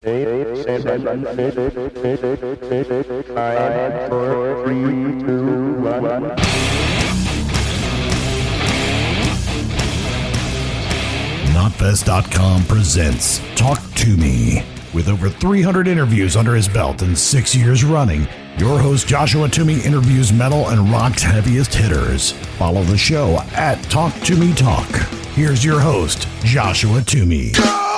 8, 7, 6, 5, 4, 3, 2, 1. Knotfest.com presents Talk to Me. With over 300 interviews under his belt and 6 years running, your host Joshua Toomey interviews metal and rock's heaviest hitters. Follow the show at Talk to Me Talk. Here's your host, Joshua Toomey.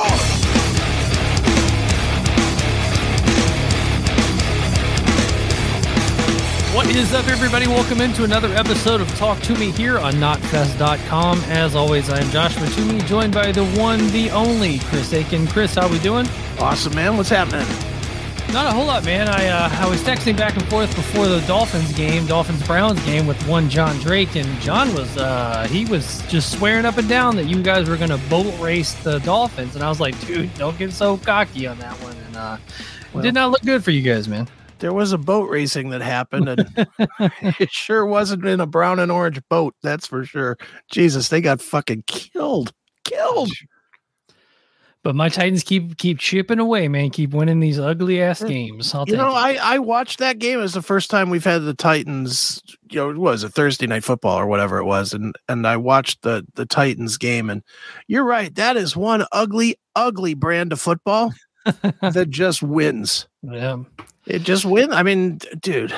What is up, everybody? Welcome into another episode of Talk to Me here on Knotfest.com. As always, I am Joshua Toomey, joined by the one, the only Chris Aiken. Chris, how we doing? Awesome, man. What's happening? Not a whole lot, man. I was texting back and forth before the Dolphins-Browns game with one John Drake, and John was he was just swearing up and down that you guys were going to boat race the Dolphins, and I was like, dude, don't get so cocky on that one. And it did not look good for you guys, man. There was a boat racing that happened, and it sure wasn't in a brown and orange boat. That's for sure. Jesus, they got fucking killed. But my Titans keep chipping away, man. Keep winning these ugly ass games. I watched that game. It was the first time we've had the Titans. It was a Thursday Night Football or whatever it was, and I watched the Titans game. And you're right, that is one ugly brand of football that just wins. Yeah. It just wins. I mean, dude,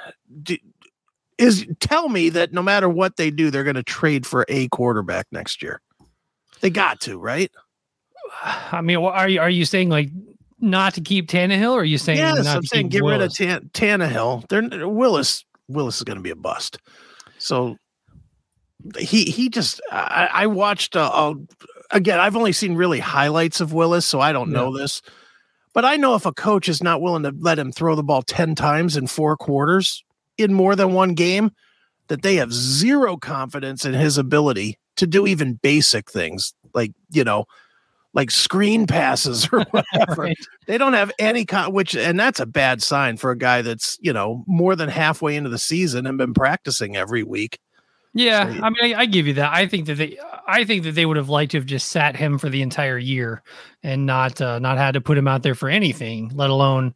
tell me that no matter what they do, they're going to trade for a quarterback next year. They got to, right? I mean, are you saying like not to keep Tannehill, or are you saying yes? not I'm to saying keep get Willis? rid of Tannehill. Willis is going to be a bust. So he just I watched again. I've only seen really highlights of Willis, so I don't know this. But I know if a coach is not willing to let him throw the ball 10 times in 4 quarters in more than one game, that they have zero confidence in his ability to do even basic things like screen passes or whatever. Right. They don't have any and that's a bad sign for a guy that's, more than halfway into the season and been practicing every week. Yeah, So, I mean, I give you that. I think that they would have liked to have just sat him for the entire year and not had to put him out there for anything, let alone,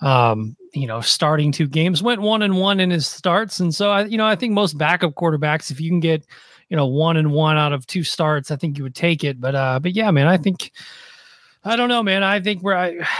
starting 2 games. Went 1-1 in his starts, and so I think most backup quarterbacks, if you can get 1-1 out of 2 starts, I think you would take it. But yeah, man, I don't know, man. I think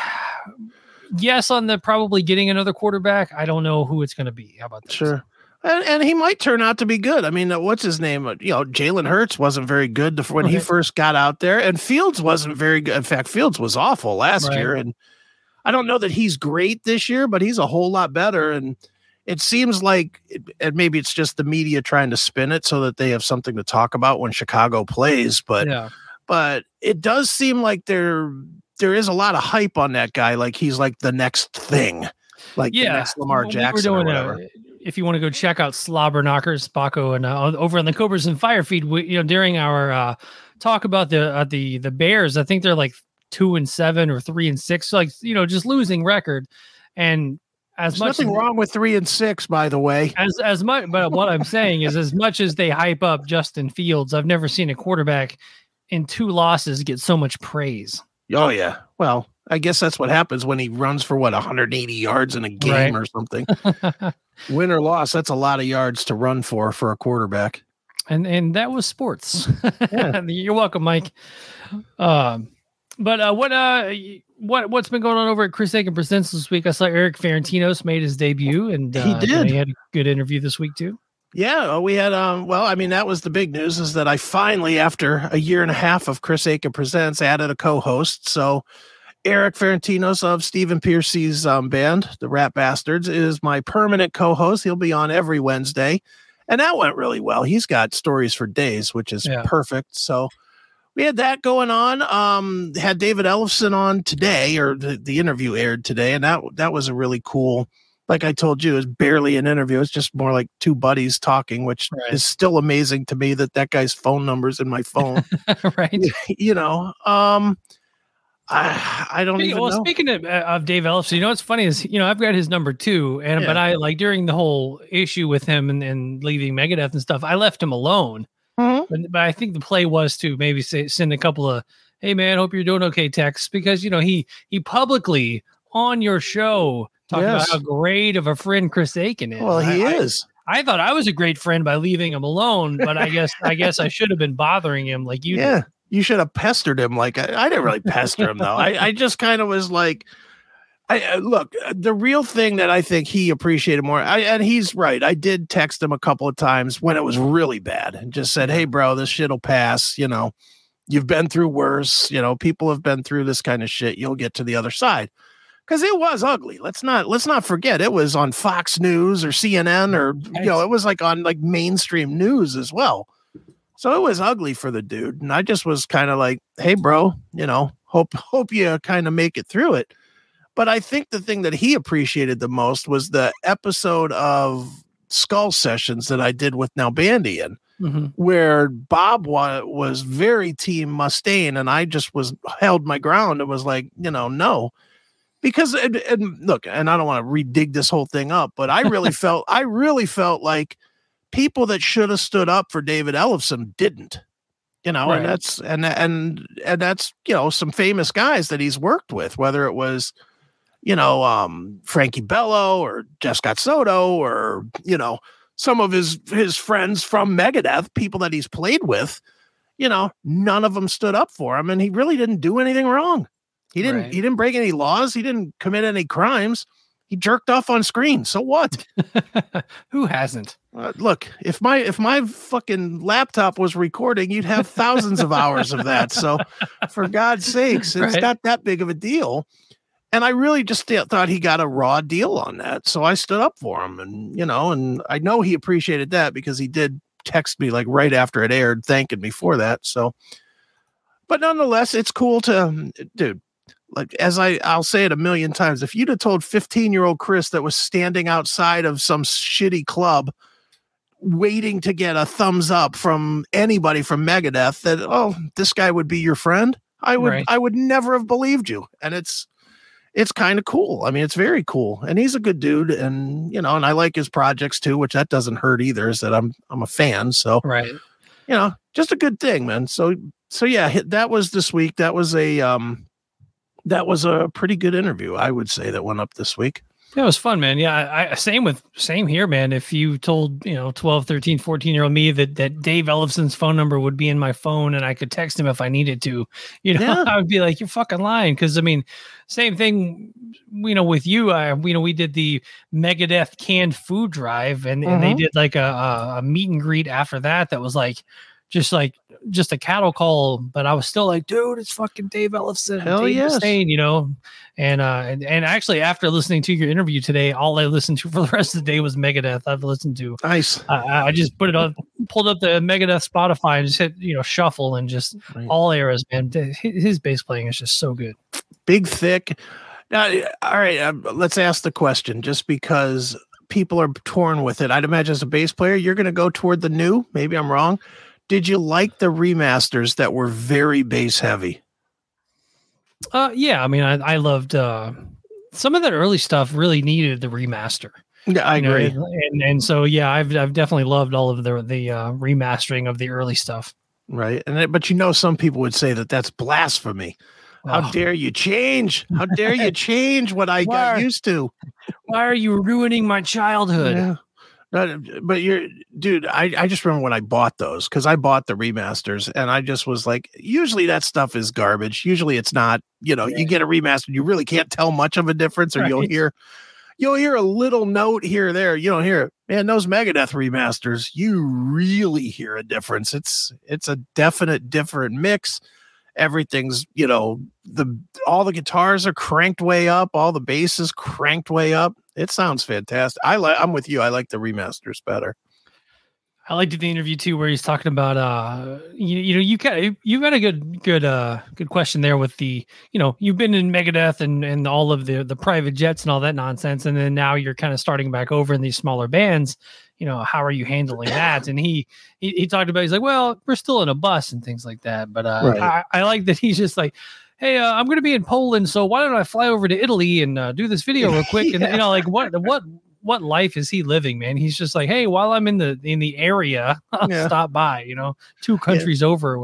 yes on the probably getting another quarterback. I don't know who it's going to be. How about that? Sure. And he might turn out to be good. I mean, what's his name? Jalen Hurts wasn't very good when he first got out there, and Fields wasn't very good. In fact, Fields was awful last year, and I don't know that he's great this year, but he's a whole lot better. And it seems like, and maybe it's just the media trying to spin it so that they have something to talk about when Chicago plays. But it does seem like there is a lot of hype on that guy. Like he's like the next thing, the next Lamar Jackson or whatever. If you want to go check out Slobber Knockers, Baco, and over on the Cobras and Fire feed, during our talk about the Bears, I think they're like 2-7 or 3-6, just losing record. And there's nothing wrong with 3-6, by the way. As much, but what I'm saying is, as much as they hype up Justin Fields, I've never seen a quarterback in 2 losses get so much praise. Oh yeah, well, I guess that's what happens when he runs for 180 yards in a game or something. Win or loss, that's a lot of yards to run for a quarterback. And that was sports. Yeah. You're welcome, Mike. But what's been going on over at Chris Aiken Presents this week? I saw Eric Ferentinos made his debut, and he did. He had a good interview this week too. Yeah, we had that was the big news, is that I finally, after a year and a half of Chris Aiken Presents, added a co-host. So Eric Ferentinos of Stephen Piercy's band, the Rat Bastards, is my permanent co-host. He'll be on every Wednesday, and that went really well. He's got stories for days, which is perfect. So we had that going on. Had David Ellefson on today, or the interview aired today, and that was a really cool. Like I told you, it was barely an interview. It's just more like 2 buddies talking, which is still amazing to me that guy's phone number's in my phone. Right. I don't even know. Speaking of Dave Ellefson, what's funny is, I've got his number too. But I during the whole issue with him and leaving Megadeth and stuff, I left him alone. Mm-hmm. But I think the play was to maybe send a couple of hey man, hope you're doing okay text, because he publicly on your show talked about how great of a friend Chris Aiken is. Well, he is. I thought I was a great friend by leaving him alone, but I guess I should have been bothering him like you did. You should have pestered him. Like I didn't really pester him though. I just kind of was like, look, the real thing that I think he appreciated more, and he's right. I did text him a couple of times when it was really bad and just said, hey bro, this shit'll pass. You've been through worse. People have been through this kind of shit. You'll get to the other side. Because it was ugly. Let's not forget it was on Fox News or CNN or it was like on like mainstream news as well. So it was ugly for the dude, and I just was kind of like, hey, bro, hope you kind of make it through it. But I think the thing that he appreciated the most was the episode of Skull Sessions that I did with Nalbandian, where Bob was very team Mustaine, and I just held my ground and was like, no. Because and look, and I don't want to redig this whole thing up, but I really felt like people that should have stood up for David Ellefson didn't, right. and that's some famous guys that he's worked with, whether it was Frankie Bello or Jeff Scott Soto or some of his friends from Megadeth, people that he's played with, none of them stood up for him, and he really didn't do anything wrong. He didn't break any laws. He didn't commit any crimes. He jerked off on screen. So what? Who hasn't? Look, if my fucking laptop was recording, you'd have thousands of hours of that. So for God's sakes, it's not that big of a deal. And I really just thought he got a raw deal on that. So I stood up for him, and and I know he appreciated that because he did text me like right after it aired, thanking me for that. So, but nonetheless, it's cool to, dude. Like, as I'll say it a million times, if you'd have told 15-year-old Chris that was standing outside of some shitty club waiting to get a thumbs up from anybody from Megadeth that, this guy would be your friend, I would never have believed you. And it's kind of cool. I mean, it's very cool. And he's a good dude. And, and I like his projects too, which that doesn't hurt either, is that I'm a fan. So, just a good thing, man. So yeah, that was this week. That was a pretty good interview, I would say, that went up this week. Yeah, it was fun, man. Yeah, same here, man. If you told 12, 13, 14-year-old me that Dave Ellefson's phone number would be in my phone and I could text him if I needed to, I would be like, you're fucking lying. Because I mean, same thing, with you. We did the Megadeth canned food drive, and they did like a meet and greet after that. That was just a cattle call, but I was still like, dude, it's fucking Dave Ellefson. Hell yes. Mustaine, and actually after listening to your interview today, all I listened to for the rest of the day was Megadeth. I've listened to nice. I just put it on, pulled up the Megadeth Spotify and just hit, shuffle, and just all eras, man. His bass playing is just so good. Big, thick. Now, all right. Let's ask the question, just because people are torn with it. I'd imagine as a bass player, you're going to go toward the new. Maybe I'm wrong. Did you like the remasters that were very bass heavy? Yeah. I mean, I loved some of that early stuff. Really needed the remaster. Yeah, I agree. And so yeah, I've definitely loved all of the remastering of the early stuff. Right, but some people would say that that's blasphemy. How dare you change? How dare you change what I got used to? Why are you ruining my childhood? Yeah. But dude, I just remember when I bought those, because I bought the remasters, and I just was like, usually that stuff is garbage. Usually it's not, you get a remaster, you really can't tell much of a difference, or you'll hear a little note here or there. You don't hear it. Man, those Megadeth remasters, you really hear a difference. It's a definite different mix. Everything's, all the guitars are cranked way up, all the bass is cranked way up. It sounds fantastic. I'm with you. I like the remasters better. I liked the interview too, where he's talking about you got a good question there with the you've been in Megadeth and all of the private jets and all that nonsense, and then now you're kind of starting back over in these smaller bands. How are you handling that? And he talked about, he's like, well, we're still in a bus and things like that, but I like that he's just like, hey, I'm going to be in Poland, so why don't I fly over to Italy and do this video real quick? And what life is he living, man? He's just like, hey, while I'm in the area, I'll stop by, 2 countries over or whatever.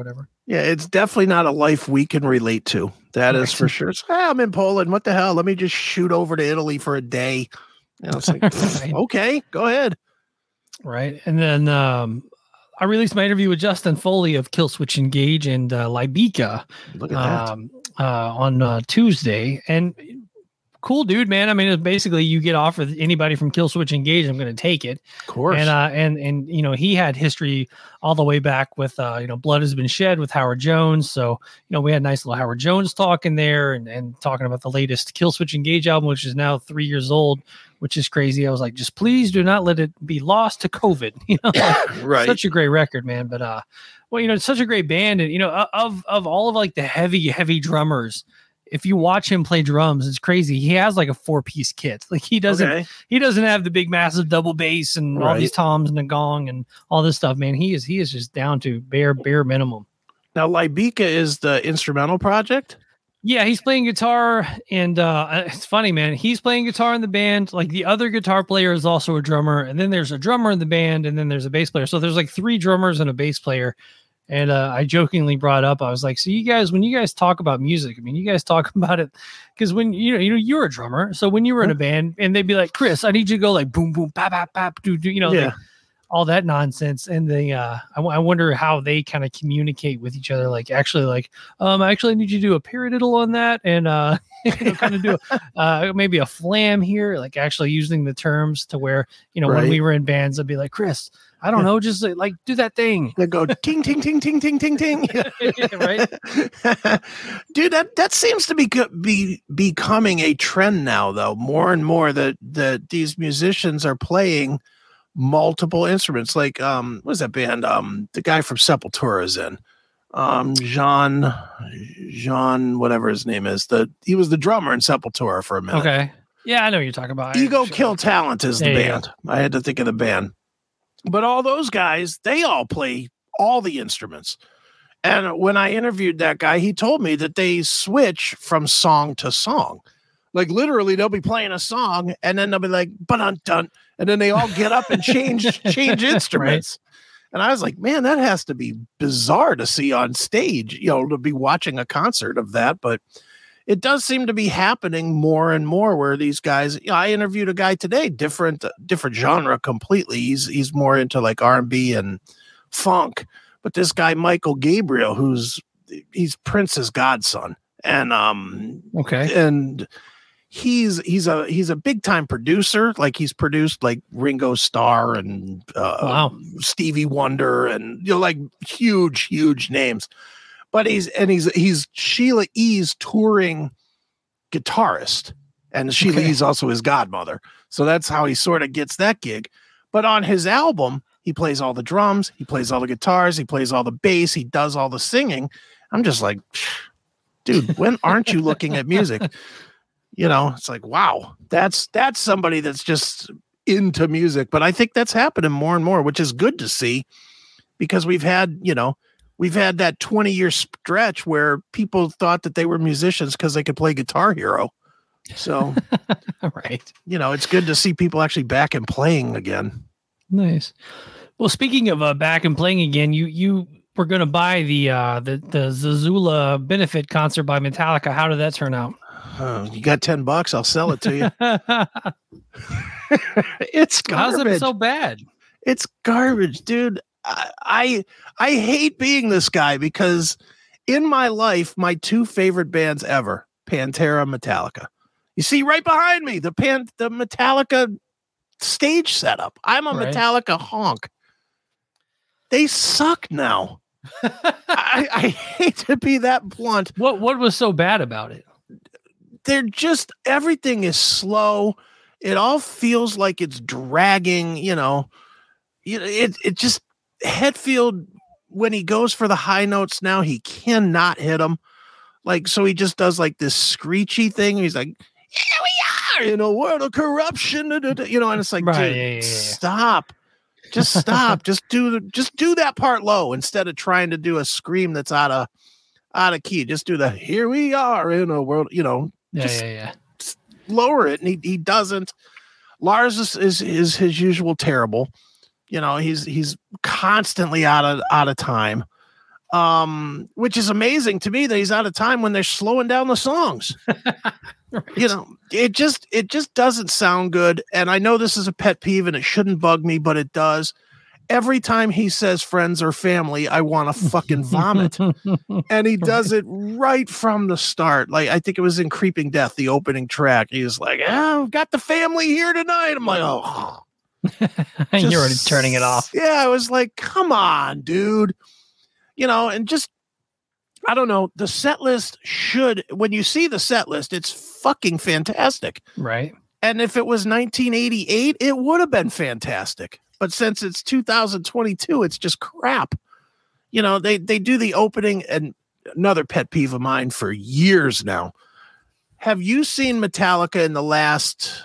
Yeah, it's definitely not a life we can relate to. That is for sure. It's, I'm in Poland. What the hell? Let me just shoot over to Italy for a day. You know, it's like, Right. okay, go ahead. Right. And then I released my interview with Justin Foley of Killswitch Engage and Libica Look at that. on Tuesday. And cool dude, man. I mean, it's basically you get offered anybody from Killswitch Engage, I'm going to take it. Of course. And you know, he had history all the way back with you know, Blood Has Been Shed with Howard Jones. So, you know, we had a nice little Howard Jones talk in there and talking about the latest Killswitch Engage album, which is now 3 years old, which is crazy. I was like, just please do not let it be lost to COVID. You know, Right. Such a great record, man. But well, you know, it's such a great band, and you know, of all of like the heavy drummers, if you watch him play drums, it's crazy. He has like a 4-piece kit. Like he doesn't have the big massive double bass and all these toms and the gong and all this stuff, man. He is just down to bare minimum. Now, Libica is the instrumental project. Yeah, he's playing guitar, and it's funny, man. He's playing guitar in the band. Like the other guitar player is also a drummer, and then there's a drummer in the band, and then there's a bass player. So there's like 3 drummers and a bass player. And I jokingly brought up, I was like, so you guys, when you guys talk about music, I mean, you guys talk about it because when you're a drummer. So when you were in a band and they'd be like, Chris, I need you to go like boom, boom, bap, bap, bap, do, you know, like, all that nonsense. And they, I wonder how they kind of communicate with each other. Like actually like, I actually need you to do a paradiddle on that. And, you know, kind of do maybe a flam here, like actually using the terms to where, you know, when we were in bands, I'd be like, Chris, I don't know, just like do that thing. They go ting, ting, ting, ting, ting, ting, ting. Right. Dude, that seems to be becoming a trend now, though. More and more that these musicians are playing multiple instruments. Like, what's that band? The guy from Sepultura is in. Jean, whatever his name is. He was the drummer in Sepultura for a minute. Okay. Yeah, I know what you're talking about. Ego Kill Talent is the band. I had to think of the band. But all those guys, they all play all the instruments. And when I interviewed that guy, he told me that they switch from song to song. Like literally, they'll be playing a song and then they'll be like, dun, and then they all get up and change instruments. Right. And I was like, man, that has to be bizarre to see on stage, you know, to be watching a concert of that. But it does seem to be happening more and more where these guys, you know, I interviewed a guy today, different genre completely. He's more into like R&B and funk, but this guy, Michael Gabriel, he's Prince's godson. And, and he's a big time producer. Like he's produced like Ringo Starr and, Stevie Wonder and, you know, like huge names. But he's Sheila E.'s touring guitarist, and Sheila E.'s also his godmother. So that's how he sort of gets that gig. But on his album, he plays all the drums, he plays all the guitars, he plays all the bass, he does all the singing. I'm just like, dude, when aren't you looking at music? You know, it's like, wow, that's somebody that's just into music. But I think that's happening more and more, which is good to see, because we've had that 20-year stretch where people thought that they were musicians because they could play Guitar Hero. So, right. You know, it's good to see people actually back and playing again. Nice. Well, speaking of back and playing again, you were going to buy the Zazula benefit concert by Metallica. How did that turn out? You got $10, I'll sell it to you. It's garbage. How's it so bad? It's garbage, dude. I hate being this guy because in my life, my 2 favorite bands ever, Pantera, Metallica. You see right behind me, the Metallica stage setup. I'm a Metallica honk. They suck now. I hate to be that blunt. What was so bad about it? They're just, everything is slow. It all feels like it's dragging, you know. It just, Hetfield, when he goes for the high notes now, he cannot hit them. Like, so he just does like this screechy thing. He's like, here we are in a world of corruption, you know, and it's like, dude, stop. Just stop. just do that part low instead of trying to do a scream that's out of key. Just do the here we are in a world, you know. Just lower it, and he doesn't. Lars is his usual terrible. You know, he's constantly out of time. which is amazing to me that he's out of time when they're slowing down the songs. Right. You know, it just doesn't sound good. And I know this is a pet peeve and it shouldn't bug me, but it does. Every time he says friends or family, I want to fucking vomit. And he does it right from the start. Like, I think it was in Creeping Death, the opening track. He was like, I've got the family here tonight. I'm like, oh. You're already turning it off. Yeah, I was like, come on, dude. You know, and just, I don't know. The set list when you see the set list, it's fucking fantastic. Right. And if it was 1988, it would have been fantastic. But since it's 2022, it's just crap. You know, they do the opening, and another pet peeve of mine for years now. Have you seen Metallica in the last,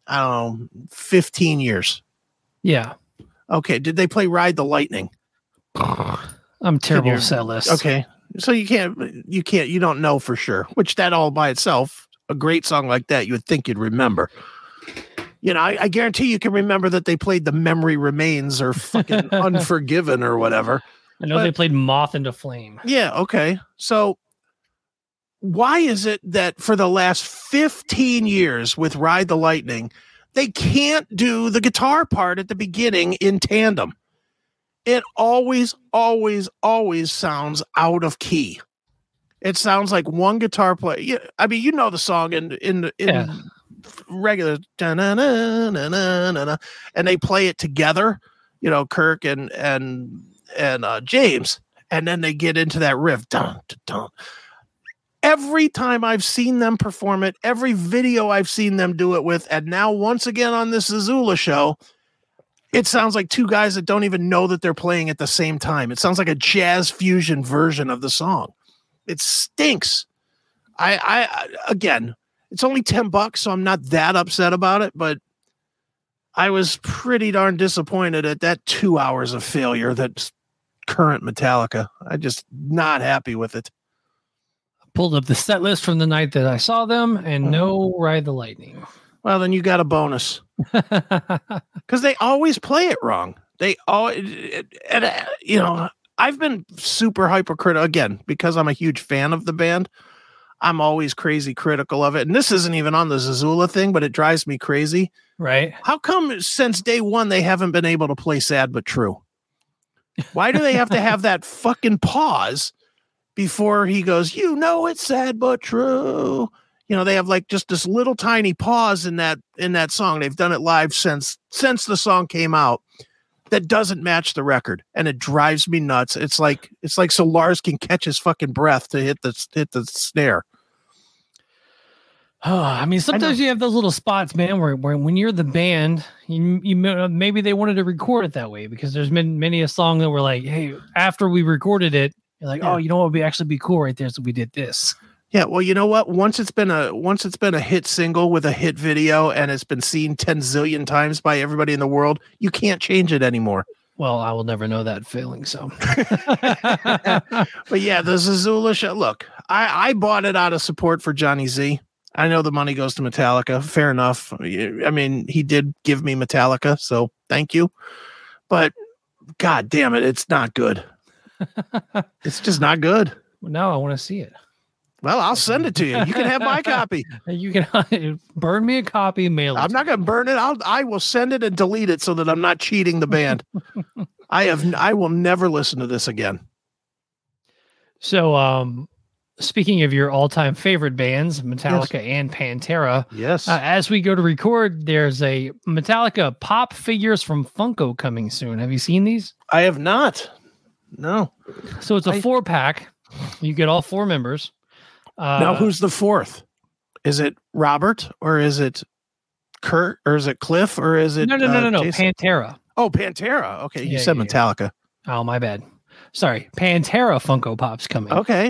15 years? Yeah. Okay. Did they play Ride the Lightning? I'm terrible with set lists. Okay. So you don't know for sure, which that all by itself, a great song like that, you would think you'd remember. You know, I guarantee you can remember that they played The Memory Remains or fucking Unforgiven or whatever. I know they played Moth into Flame. Yeah, okay. So why is it that for the last 15 years with Ride the Lightning, they can't do the guitar part at the beginning in tandem? It always, always, always sounds out of key. It sounds like one guitar player. Yeah, I mean, you know the song in regular, and they play it together. You know, Kirk and James, and then they get into that riff. Dun, dun, dun. Every time I've seen them perform it, every video I've seen them do it with, and now once again on this Zazula show, it sounds like two guys that don't even know that they're playing at the same time. It sounds like a jazz fusion version of the song. It stinks. I again, it's only $10, so I'm not that upset about it, but I was pretty darn disappointed at that 2 hours of failure that's current Metallica. I just not happy with it. Pulled up the set list from the night that I saw them, and no Ride the Lightning. Well, then you got a bonus. Because they always play it wrong. They always, you know, I've been super hypercritical, again, because I'm a huge fan of the band. I'm always crazy critical of it. And this isn't even on the Zazula thing, but it drives me crazy. Right. How come since day one they haven't been able to play Sad But True? Why do they have to have that fucking pause before he goes, you know it's sad but true? You know, they have like just this little tiny pause in that song. They've done it live since the song came out. That doesn't match the record, and it drives me nuts. It's like so Lars can catch his fucking breath to hit the snare. Oh, I mean, sometimes you have those little spots, man, where when you're the band, you maybe they wanted to record it that way, because there's been many a song that we're like, hey, after we recorded it, you're like, oh, you know what would be actually be cool right there, so we did this. Yeah, well, you know what? Once it's been a hit single with a hit video and it's been seen 10 zillion times by everybody in the world, you can't change it anymore. Well, I will never know that feeling. So, but yeah, the Zazula show. Look, I bought it out of support for Johnny Z. I know the money goes to Metallica. Fair enough. I mean, he did give me Metallica, so thank you. But God damn it, it's not good. It's just not good. Well, now I want to see it. Well, I'll send it to you. You can have my copy. You can burn me a copy, mail it. I'm not going to burn it. I will send it and delete it so that I'm not cheating the band. I will never listen to this again. So, speaking of your all-time favorite bands, Metallica and Pantera. Yes. As we go to record, there's a Metallica pop figures from Funko coming soon. Have you seen these? I have not. No. So it's a 4-pack. You get all 4 members. Now, who's the 4th? Is it Robert, or is it Kurt, or is it Cliff, or is it No. Pantera. Oh, Pantera. Okay, you said Metallica. Oh, my bad. Sorry, Pantera Funko Pop's coming. Okay.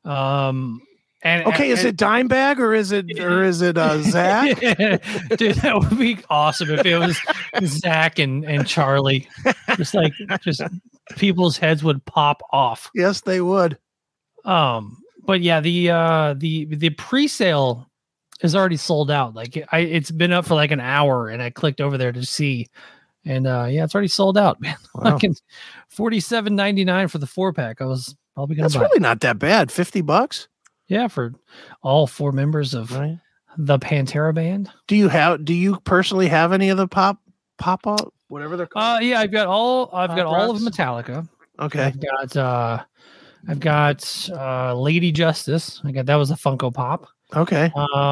Is it Dimebag or is it Zach? Dude, that would be awesome if it was Zach and Charlie. Just people's heads would pop off. Yes, they would. But yeah, the pre-sale is already sold out. Like it's been up for like an hour, and I clicked over there to see, and it's already sold out, man. Wow. Like $47.99 for the 4-pack. I was Probably gonna That's buy. really not that bad. $50. Yeah, for all 4 members of Right. the Pantera band. Do you personally have any of the pop up, whatever they're called? Yeah, I've got all of rocks? Metallica. Okay. I've got Lady Justice. That was a Funko Pop. Okay.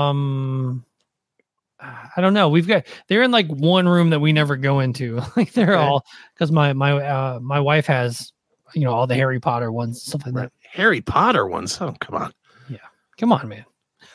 I don't know. They're in like one room that we never go into. Like they're Okay. all because my wife has all the Harry Potter ones, stuff like that. Harry Potter ones. Oh, come on. Come on, man.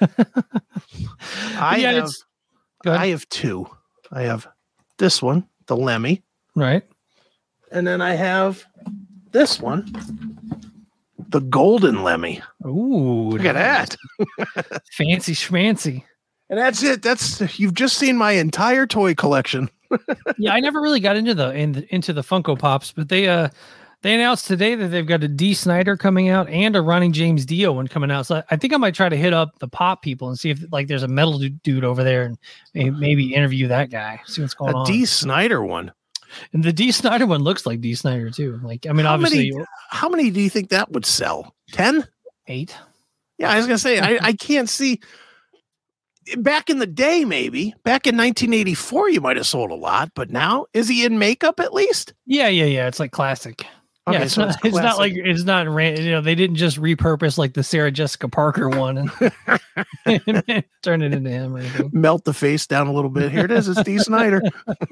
I Go ahead. have 2. I have this one, the Lemmy, Right. and then I have this one, the Golden Lemmy. Ooh, Look at that. fancy schmancy. And that's it. You've just seen my entire toy collection. Yeah, I never really got into the Funko Pops, but they announced today that they've got a D. Snyder coming out and a Ronnie James Dio one coming out. So I think I might try to hit up the pop people and see if like there's a metal dude over there and maybe interview that guy, see what's going on. A D. Snyder one. And the D. Snyder one looks like D. Snyder too. Like, I mean, How obviously How many do you think that would sell? 10? 8. Yeah, I was gonna say I can't see. Back in the day, maybe back in 1984, you might have sold a lot, but now is he in makeup at least? Yeah. It's like classic. Okay, Yeah, it's so not. it's It's not classic. like they didn't just repurpose like the Sarah Jessica Parker one and turn it into him or anything. Melt the face down a little bit. Here it is. It's D. Snyder.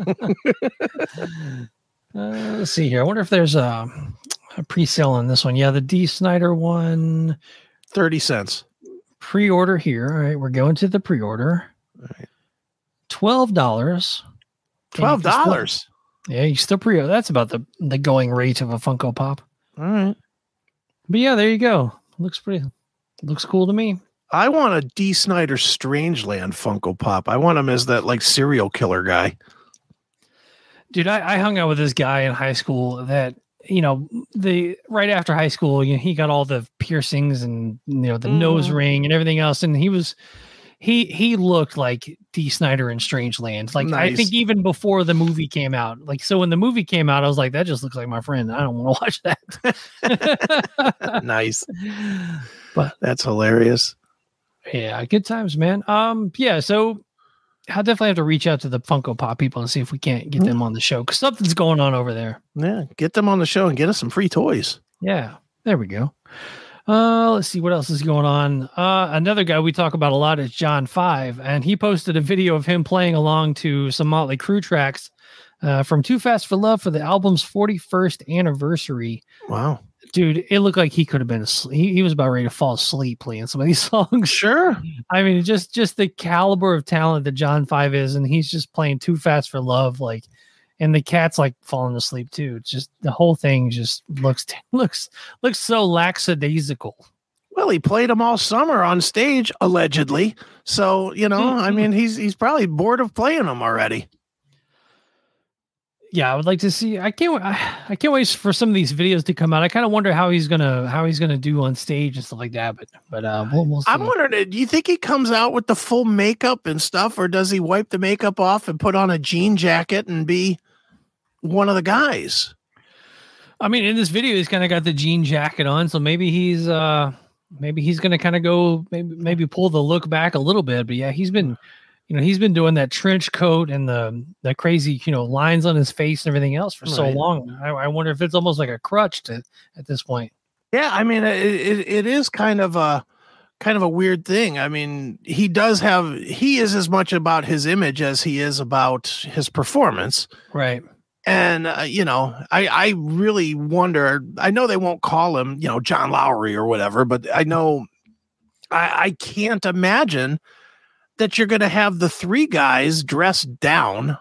Let's see here. I wonder if there's a pre-sale on this one. Yeah, the D. Snyder one 30 cents. pre-order here. All right, we're going to the pre-order. Right. $12. $12. Yeah, you still pre-order. That's about the going rate of a Funko Pop. All right. But yeah, there you go. Looks cool to me. I want a D. Snyder Strangeland Funko Pop. I want him as that like serial killer guy. Dude, I hung out with this guy in high school that, right after high school, he got all the piercings and, the nose ring and everything else. And he looked like D. Snyder in Strangeland. Like, I Nice. think even before the movie came out, like, so when the movie came out, I was like, that just looks like my friend. I don't want to watch that. Nice. But That's hilarious. yeah, good times, man. Yeah, so I'll definitely have to reach out to the Funko Pop people and see if we can't get them on the show because something's going on over there. Yeah. Get them on the show and get us some free toys. Yeah, there we go. Let's see what else is going on. Another guy we talk about a lot is John 5, and he posted a video of him playing along to some Motley Crue tracks from Too Fast for Love for the album's 41st anniversary. Wow. Dude, it looked like he could have been asleep. He was about ready to fall asleep playing some of these songs. Sure. I mean, just the caliber of talent that John 5 is, and he's just playing Too Fast for Love, like, and the cat's like falling asleep too. It's just the whole thing just looks so lackadaisical. Well, he played them all summer on stage, allegedly. So, I mean, he's probably bored of playing them already. Yeah, I would like to see. I can't wait for some of these videos to come out. I kind of wonder how he's gonna do on stage and stuff like that. But we'll see. I'm wondering, do you think he comes out with the full makeup and stuff, or does he wipe the makeup off and put on a jean jacket and be one of the guys? I mean, in this video, he's kind of got the jean jacket on, so maybe he's gonna kind of go maybe pull the look back a little bit. But yeah, he's been doing that trench coat and the crazy lines on his face and everything else for so Right. long. I wonder if it's almost like a crutch at this point. Yeah, I mean, it is kind of a weird thing. I mean, he is as much about his image as he is about his performance. Right. And, I really wonder, I know they won't call him, John Lowry or whatever, but I know I can't imagine that you're going to have the 3 guys dressed down,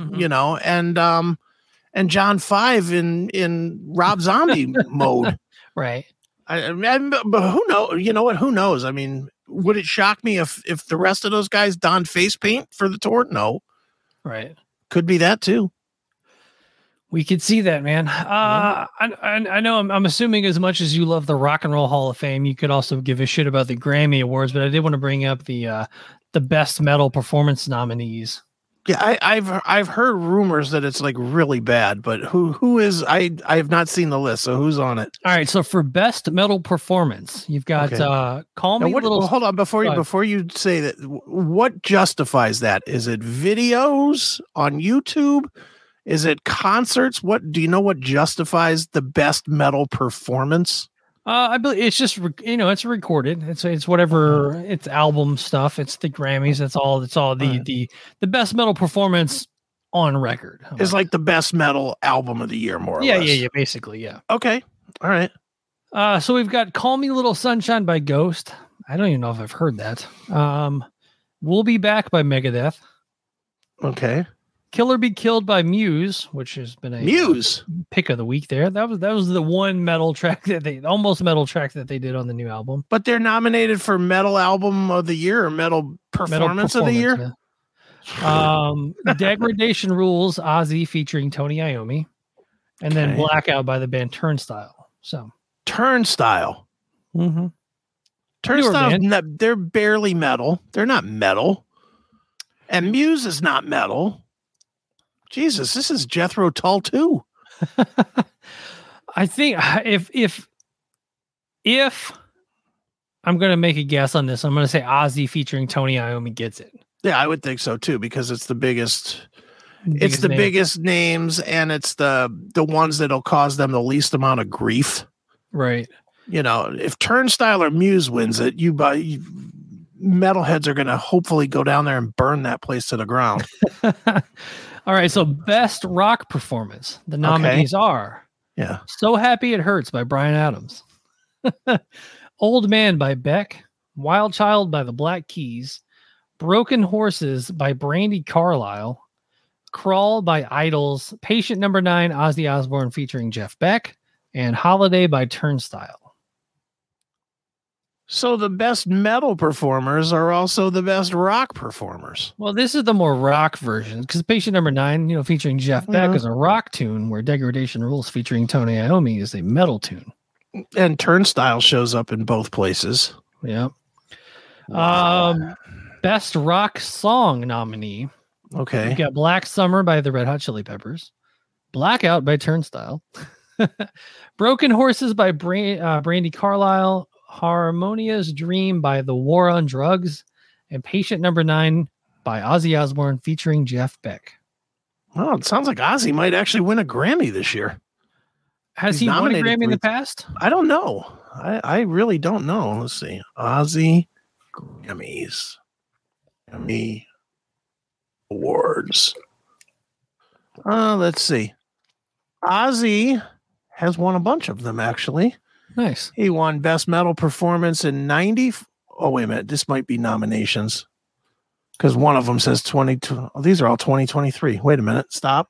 Mhm. and John 5 in Rob Zombie mode. Right. But who knows? You know what? Who knows? I mean, would it shock me if the rest of those guys donned face paint for the tour? No, Right. could be that too. We could see that, man. I know. I'm assuming as much as you love the Rock and Roll Hall of Fame, you could also give a shit about the Grammy Awards. But I did want to bring up the Best Metal Performance nominees. Yeah, I've heard rumors that it's like really bad, but who is I have not seen the list, so who's on it? All right, so for best metal performance, you've got Okay. Call Now, Me Little. well, hold on before you say that. What justifies that? Is it videos on YouTube? Is it concerts? What do you know? What justifies the best metal performance? I believe it's just it's recorded. It's whatever it's album stuff. It's the Grammys. That's all. It's all the best metal performance on record. Is like the best metal album of the year, more or less. Yeah. Basically, yeah. Okay, all right. So we've got "Call Me Little Sunshine" by Ghost. I don't even know if I've heard that. "We'll Be Back" by Megadeth. Okay. "Killer Be Killed" by Muse, which has been a Muse pick of the week there. That was the one metal track that they did on the new album. But they're nominated for metal album of the year or metal performance of the year. Yeah. "Degradation Rules" Ozzy featuring Tony Iommi, and then "Blackout" by the band Turnstile. So Turnstile. Mm-hmm. Turnstile, they're barely metal. They're not metal. And Muse is not metal. Jesus, this is Jethro Tull too. I think if I'm going to make a guess on this, I'm going to say Ozzy featuring Tony Iommi gets it. Yeah, I would think so too, because it's the biggest. It's the biggest names, and it's the ones that'll cause them the least amount of grief. Right. You know, if Turnstile or Muse wins it, metalheads are going to hopefully go down there and burn that place to the ground. All right, so best rock performance. The nominees are "So Happy It Hurts" by Bryan Adams, "Old Man" by Beck, "Wild Child" by the Black Keys, "Broken Horses" by Brandi Carlile, "Crawl" by Idols, "Patient Number 9" Ozzy Osbourne featuring Jeff Beck, and "Holiday" by Turnstile. So the best metal performers are also the best rock performers. Well, this is the more rock version, because "Patient Number 9," featuring Jeff Beck is a rock tune, where "Degradation Rules" featuring Tony Iommi is a metal tune. And Turnstile shows up in both places. Yeah. Wow. Best rock song nominee. Okay. We've got "Black Summer" by the Red Hot Chili Peppers, "Blackout" by Turnstile, "Broken Horses" by Brandi Carlile, "Harmonia's Dream" by The War on Drugs, and "Patient Number 9" by Ozzy Osbourne featuring Jeff Beck. Well, it sounds like Ozzy might actually win a Grammy this year. Has he won a Grammy in the past? I don't know. I really don't know. Let's see. Ozzy Grammys. Grammy Awards. Let's see. Ozzy has won a bunch of them, actually. Nice. He won Best Metal Performance in 90. Oh, wait a minute. This might be nominations, because one of them says 22. Oh, these are all 2023. Wait a minute. Stop.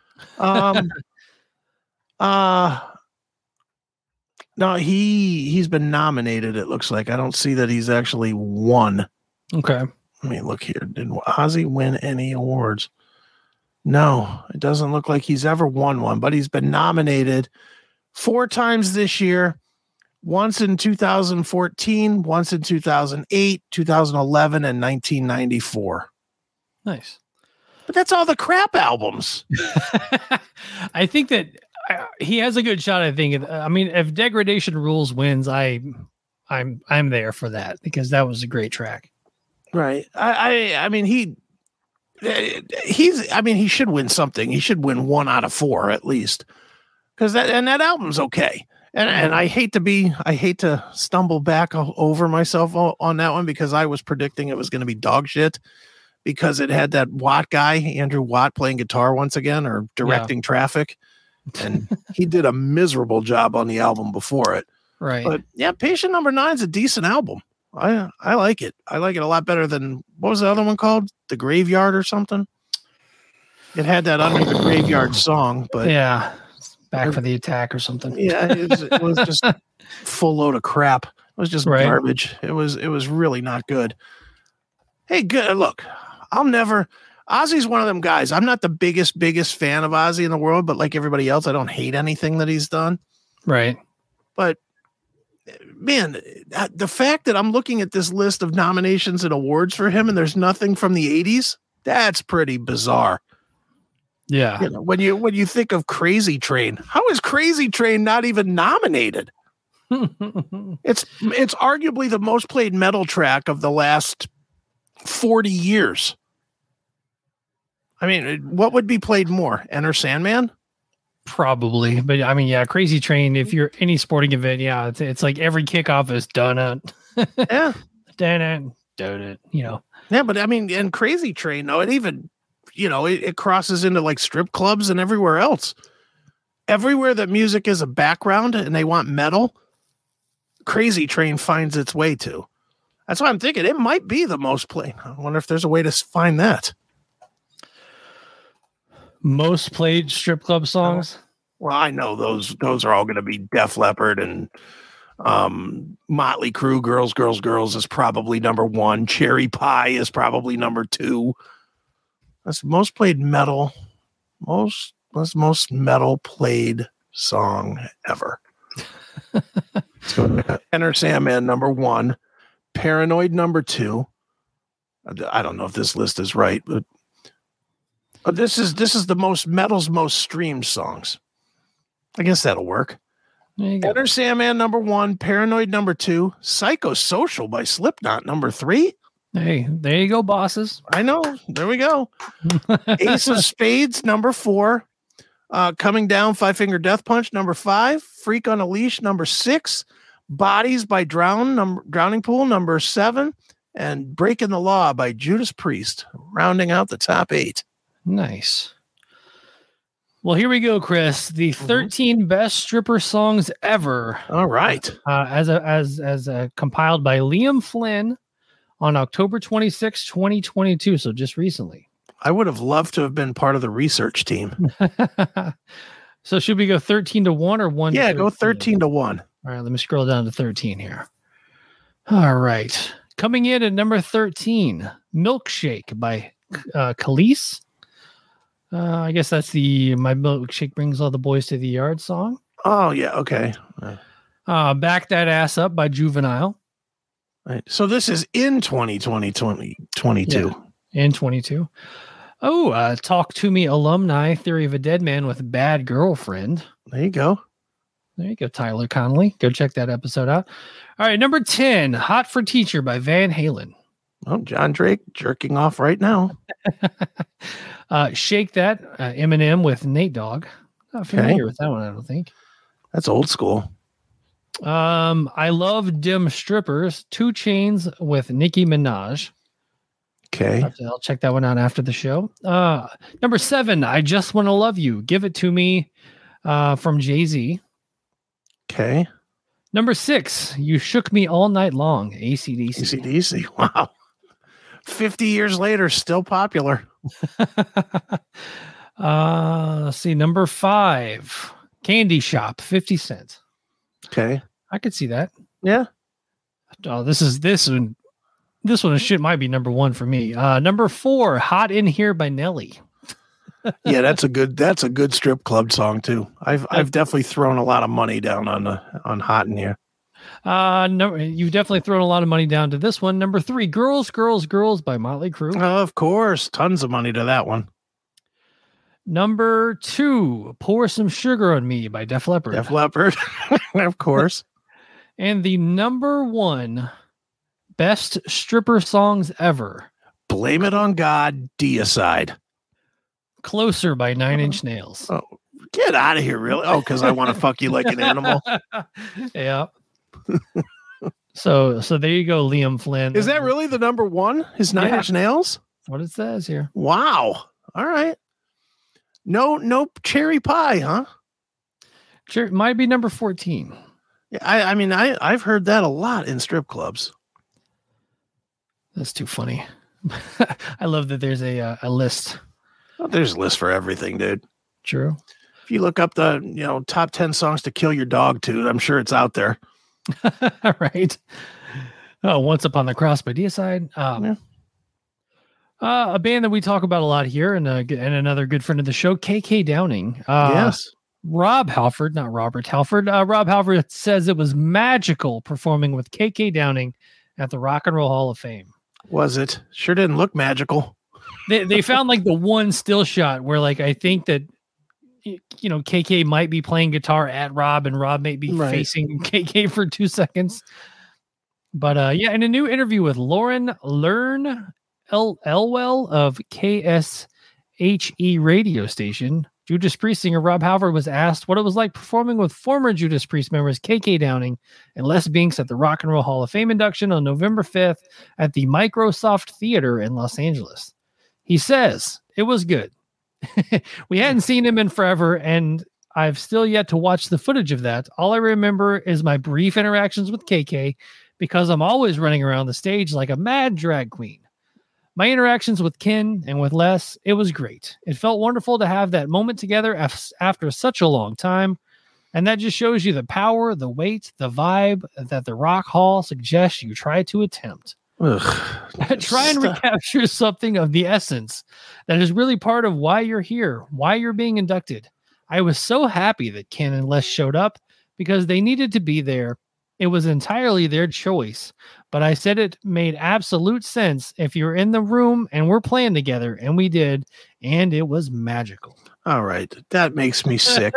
No, he's been nominated, it looks like. I don't see that he's actually won. Okay. Let me look here. Did Ozzy win any awards? No, it doesn't look like he's ever won one, but he's been nominated 4 times this year. Once in 2014, once in 2008, 2011, and 1994. Nice. But that's all the crap albums. I think that he has a good shot. I think. I mean, if "Degradation Rules" wins, I'm there for that, because that was a great track. Right. I mean, he should win something. He should win 1 out of 4 at least, because that album's okay. And I hate to stumble back over myself on that one, because I was predicting it was going to be dog shit, because it had that Watt guy, Andrew Watt, playing guitar once again, or directing Traffic. And he did a miserable job on the album before it. Right. But yeah, Patient Number 9 is a decent album. I like it. I like it a lot better than, what was the other one called? The Graveyard or something? It had that Under the Graveyard song, but yeah. Back for the Attack or something. Yeah, it was just full load of crap. It was just garbage. It was really not good. Hey, good. Look, Ozzy's one of them guys. I'm not the biggest fan of Ozzy in the world, but like everybody else, I don't hate anything that he's done. Right. But man, the fact that I'm looking at this list of nominations and awards for him, and there's nothing from the 80s, That's pretty bizarre. Yeah. You know, when you think of Crazy Train, how is Crazy Train not even nominated? It's arguably the most played metal track of the last 40 years. I mean, what would be played more? Enter Sandman? Probably. But I mean, yeah, Crazy Train, if you're any sporting event, yeah, it's like every kickoff is done it. Yeah. Done it, you know. Yeah, but I mean, and Crazy Train, though, it even, you know, it crosses into like strip clubs and everywhere else. Everywhere that music is a background and they want metal, Crazy Train finds its way to. That's why I'm thinking it might be the most played. I wonder if there's a way to find that. Most played strip club songs? Well, I know those are all going to be Def Leppard and Motley Crue. Girls, Girls, Girls is probably number 1. Cherry Pie is probably number 2. That's most played metal. Most metal played song ever. So Enter Sandman number 1. Paranoid number 2. I don't know if this list is right, but this is the metal's most streamed songs. I guess that'll work. Enter Sandman number 1, Paranoid number 2, Psychosocial by Slipknot number 3. Hey, there you go, bosses. I know. There we go. Ace of Spades number 4, Coming Down, Five Finger Death Punch number 5, Freak on a Leash number 6, Bodies by Drowning Pool number 7, and Breaking the Law by Judas Priest, rounding out the top 8. Nice. Well, here we go, Chris. The 13 best stripper songs ever. All right. As compiled by Liam Flynn on October 26, 2022. So just recently. I would have loved to have been part of the research team. So should we go 13 to 1 or 1? Yeah, go 13 to 1. All right, let me scroll down to 13 here. All right. Coming in at number 13, Milkshake by Khalees. I guess that's the My Milkshake Brings All the Boys to the Yard song. Oh, yeah. Okay. Back That Ass Up by Juvenile. Right. So this is in 2022. Yeah, in 22. Oh, Talk to Me alumni, Theory of a Dead Man with Bad Girlfriend. There you go. There you go, Tyler Connolly. Go check that episode out. All right, number 10, Hot for Teacher by Van Halen. Oh, John Drake jerking off right now. Shake That, Eminem with Nate Dogg. Not familiar with that one, I don't think. That's old school. I Love Dim Strippers, 2 Chainz with Nicki Minaj. Okay. I'll check that one out after the show. Number 7, I Just Want to Love You, Give It to Me from Jay-Z. Okay. Number 6, You Shook Me All Night Long, AC/DC. AC/DC. Wow. 50 years later, still popular. Let's see. Number 5, Candy Shop, 50 Cent. Okay. I could see that. Yeah. Oh, this one shit might be number 1 for me. Number 4, Hot in Here by Nelly. Yeah, that's a good strip club song too. I've definitely thrown a lot of money down on Hot in Here. No, you've definitely thrown a lot of money down to this one. Number 3, Girls, Girls, Girls by Motley Crue. Of course, tons of money to that one. Number 2, Pour Some Sugar on Me by Def Leppard. Def Leppard, of course. And the number 1 best stripper songs ever. Blame It on God, Deicide. Closer by 9 Inch Nails. Oh, get out of here, really? Oh, because I want to fuck you like an animal. Yeah. So there you go, Liam Flynn. Is that really the number 1? His 9 Inch Nails? That's what it says here. Wow. All right. No Cherry Pie, huh? Sure, it might be number 14. Yeah, I mean, I've heard that a lot in strip clubs. That's too funny. I love that there's a list. Well, there's a list for everything, dude. True. If you look up the top 10 songs to kill your dog to, I'm sure it's out there. Right. Oh, Once Upon the Cross by Deicide. Yeah. A band that we talk about a lot here, and another good friend of the show, KK Downing. Yes. Rob Halford, not Robert Halford. Rob Halford says it was magical performing with KK Downing at the Rock and Roll Hall of Fame. Was it? Sure didn't look magical. they found like the one still shot where like I think that KK might be playing guitar at Rob and Rob may be facing KK for 2 seconds. But in a new interview with Lauren Elwell of KSHE radio station, Judas Priest singer Rob Halford was asked what it was like performing with former Judas Priest members KK Downing and Les Binks at the Rock and Roll Hall of Fame induction on November 5th at the Microsoft Theater in Los Angeles. He says, it was good. We hadn't seen him in forever, and I've still yet to watch the footage of that. All I remember is my brief interactions with KK because I'm always running around the stage like a mad drag queen. My interactions with Ken and with Les, it was great. It felt wonderful to have that moment together after such a long time. And that just shows you the power, the weight, the vibe that the Rock Hall suggests you try to attempt. Try and recapture something of the essence that is really part of why you're here, why you're being inducted. I was so happy that Ken and Les showed up because they needed to be there. It was entirely their choice, but I said it made absolute sense if you're in the room and we're playing together, and we did, and it was magical. All right, that makes me sick.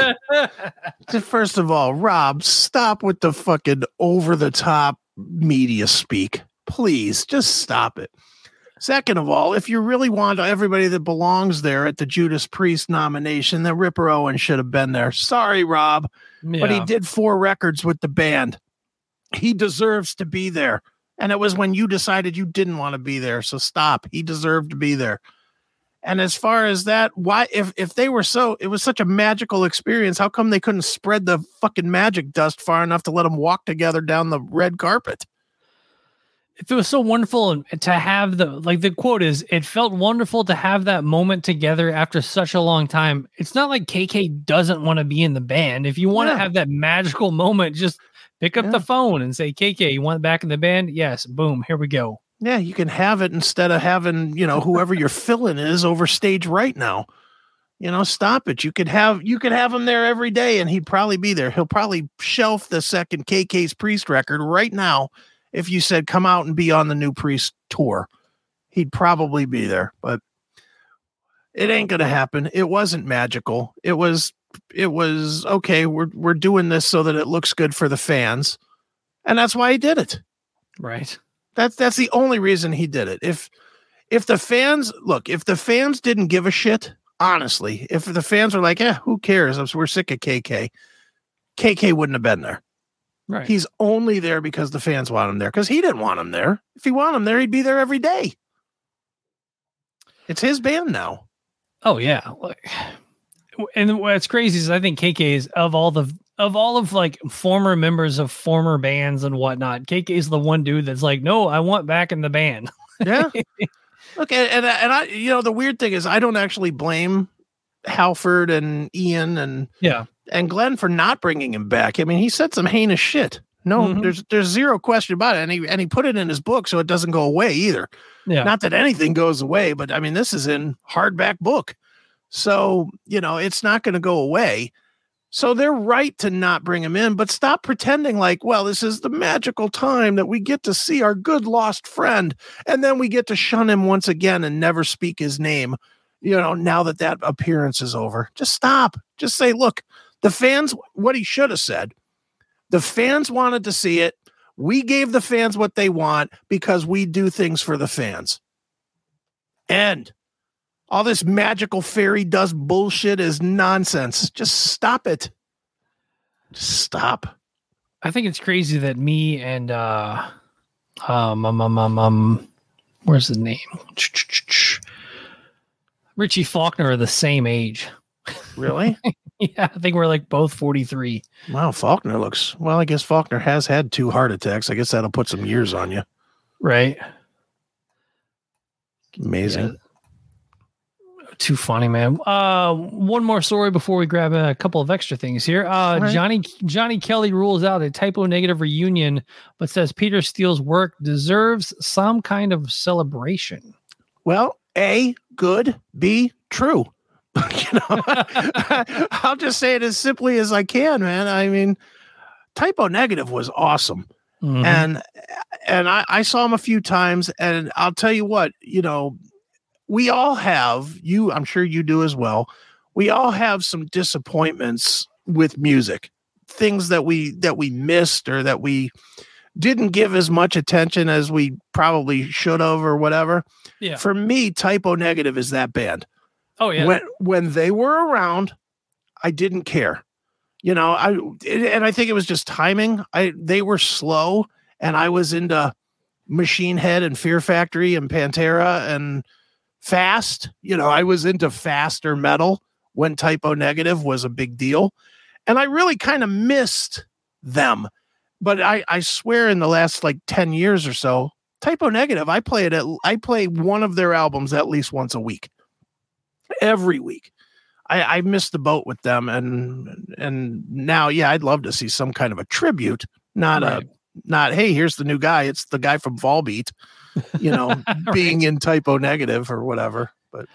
First of all, Rob, stop with the fucking over-the-top media speak. Please, just stop it. Second of all, if you really want everybody that belongs there at the Judas Priest nomination, then Ripper Owen should have been there. Sorry, Rob, but he did 4 records with the band. He deserves to be there. And it was when you decided you didn't want to be there. So stop. He deserved to be there. And as far as that, why, if they were it was such a magical experience, how come they couldn't spread the fucking magic dust far enough to let them walk together down the red carpet? If it was so wonderful to have the quote is, it felt wonderful to have that moment together after such a long time. It's not like KK doesn't want to be in the band. If you want to have that magical moment, just pick up the phone and say, KK, you want back in the band? Yes. Boom. Here we go. Yeah. You can have it instead of having, whoever your fill-in is over stage right now. Stop it. You could have him there every day and he'd probably be there. He'll probably shelf the second KK's Priest record right now. If you said, come out and be on the new Priest tour, he'd probably be there, but it ain't going to happen. It wasn't magical. It was okay. We're doing this so that it looks good for the fans. And that's why he did it. Right. That's the only reason he did it. If the fans didn't give a shit, honestly, if the fans were like, who cares? We're sick of KK wouldn't have been there. Right. He's only there because the fans want him there, because he didn't want him there. If he wanted him there, he'd be there every day. It's his band now. Oh yeah. And what's crazy is I think KK is of all of like former members of former bands and whatnot, KK is the one dude that's like, no, I want back in the band. Yeah. Okay. And I, the weird thing is I don't actually blame Halford and Ian and Glenn for not bringing him back. I mean, he said some heinous shit. No, there's zero question about it. And he put it in his book so it doesn't go away either. Yeah. Not that anything goes away, but I mean, this is in hardback book. So, it's not going to go away. So they're right to not bring him in, but stop pretending like, well, this is the magical time that we get to see our good lost friend. And then we get to shun him once again and never speak his name. Now that appearance is over, just stop. Just say, look, the fans, what he should have said, the fans wanted to see it. We gave the fans what they want because we do things for the fans. And all this magical fairy dust bullshit is nonsense. Just stop it. Just stop. I think it's crazy that me and where's the name? Richie Faulkner are the same age. Really? Yeah, I think we're like both 43. Wow, Faulkner looks... Well, I guess Faulkner has had 2 heart attacks. I guess that'll put some years on you. Right. Amazing. Yeah. Too funny, man. One more story before we grab a couple of extra things here. Right. Johnny Kelly rules out a typo negative reunion, but says Peter Steele's work deserves some kind of celebration. Well, A, good. B, true. I'll just say it as simply as I can, man. I mean, typo negative was awesome. Mm-hmm. And I saw him a few times, and I'll tell you what, we all have, I'm sure you do as well. We all have some disappointments with music, things that we missed or that we didn't give as much attention as we probably should have or whatever. Yeah. For me, Typo Negative is that band. Oh yeah. When they were around, I didn't care. And I think it was just timing. They were slow, and I was into Machine Head and Fear Factory and Pantera and fast. I was into faster metal when Typo Negative was a big deal, and I really kind of missed them. But I swear, in the last 10 years or so, Typo Negative, I play one of their albums at least once a week, every week. I missed the boat with them, and now, I'd love to see some kind of a tribute, not hey, here's the new guy. It's the guy from Volbeat, being in Typo Negative or whatever. But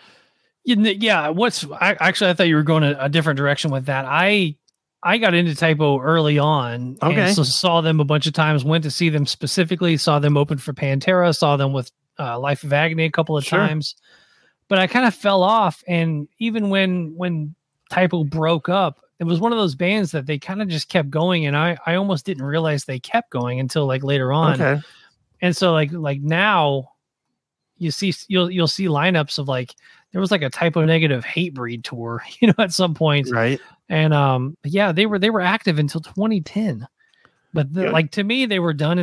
yeah, I thought you were going a different direction with that. I got into Typo early on, and so saw them a bunch of times. Went to see them specifically. Saw them open for Pantera. Saw them with Life of Agony a couple of times. But I kind of fell off, and even when Typo broke up, it was one of those bands that they kind of just kept going, and I almost didn't realize they kept going until later on. Okay. And so like now you'll see lineups of there was a Typo Negative Hatebreed tour, at some point. Right. And they were active until 2010. But to me, they were done in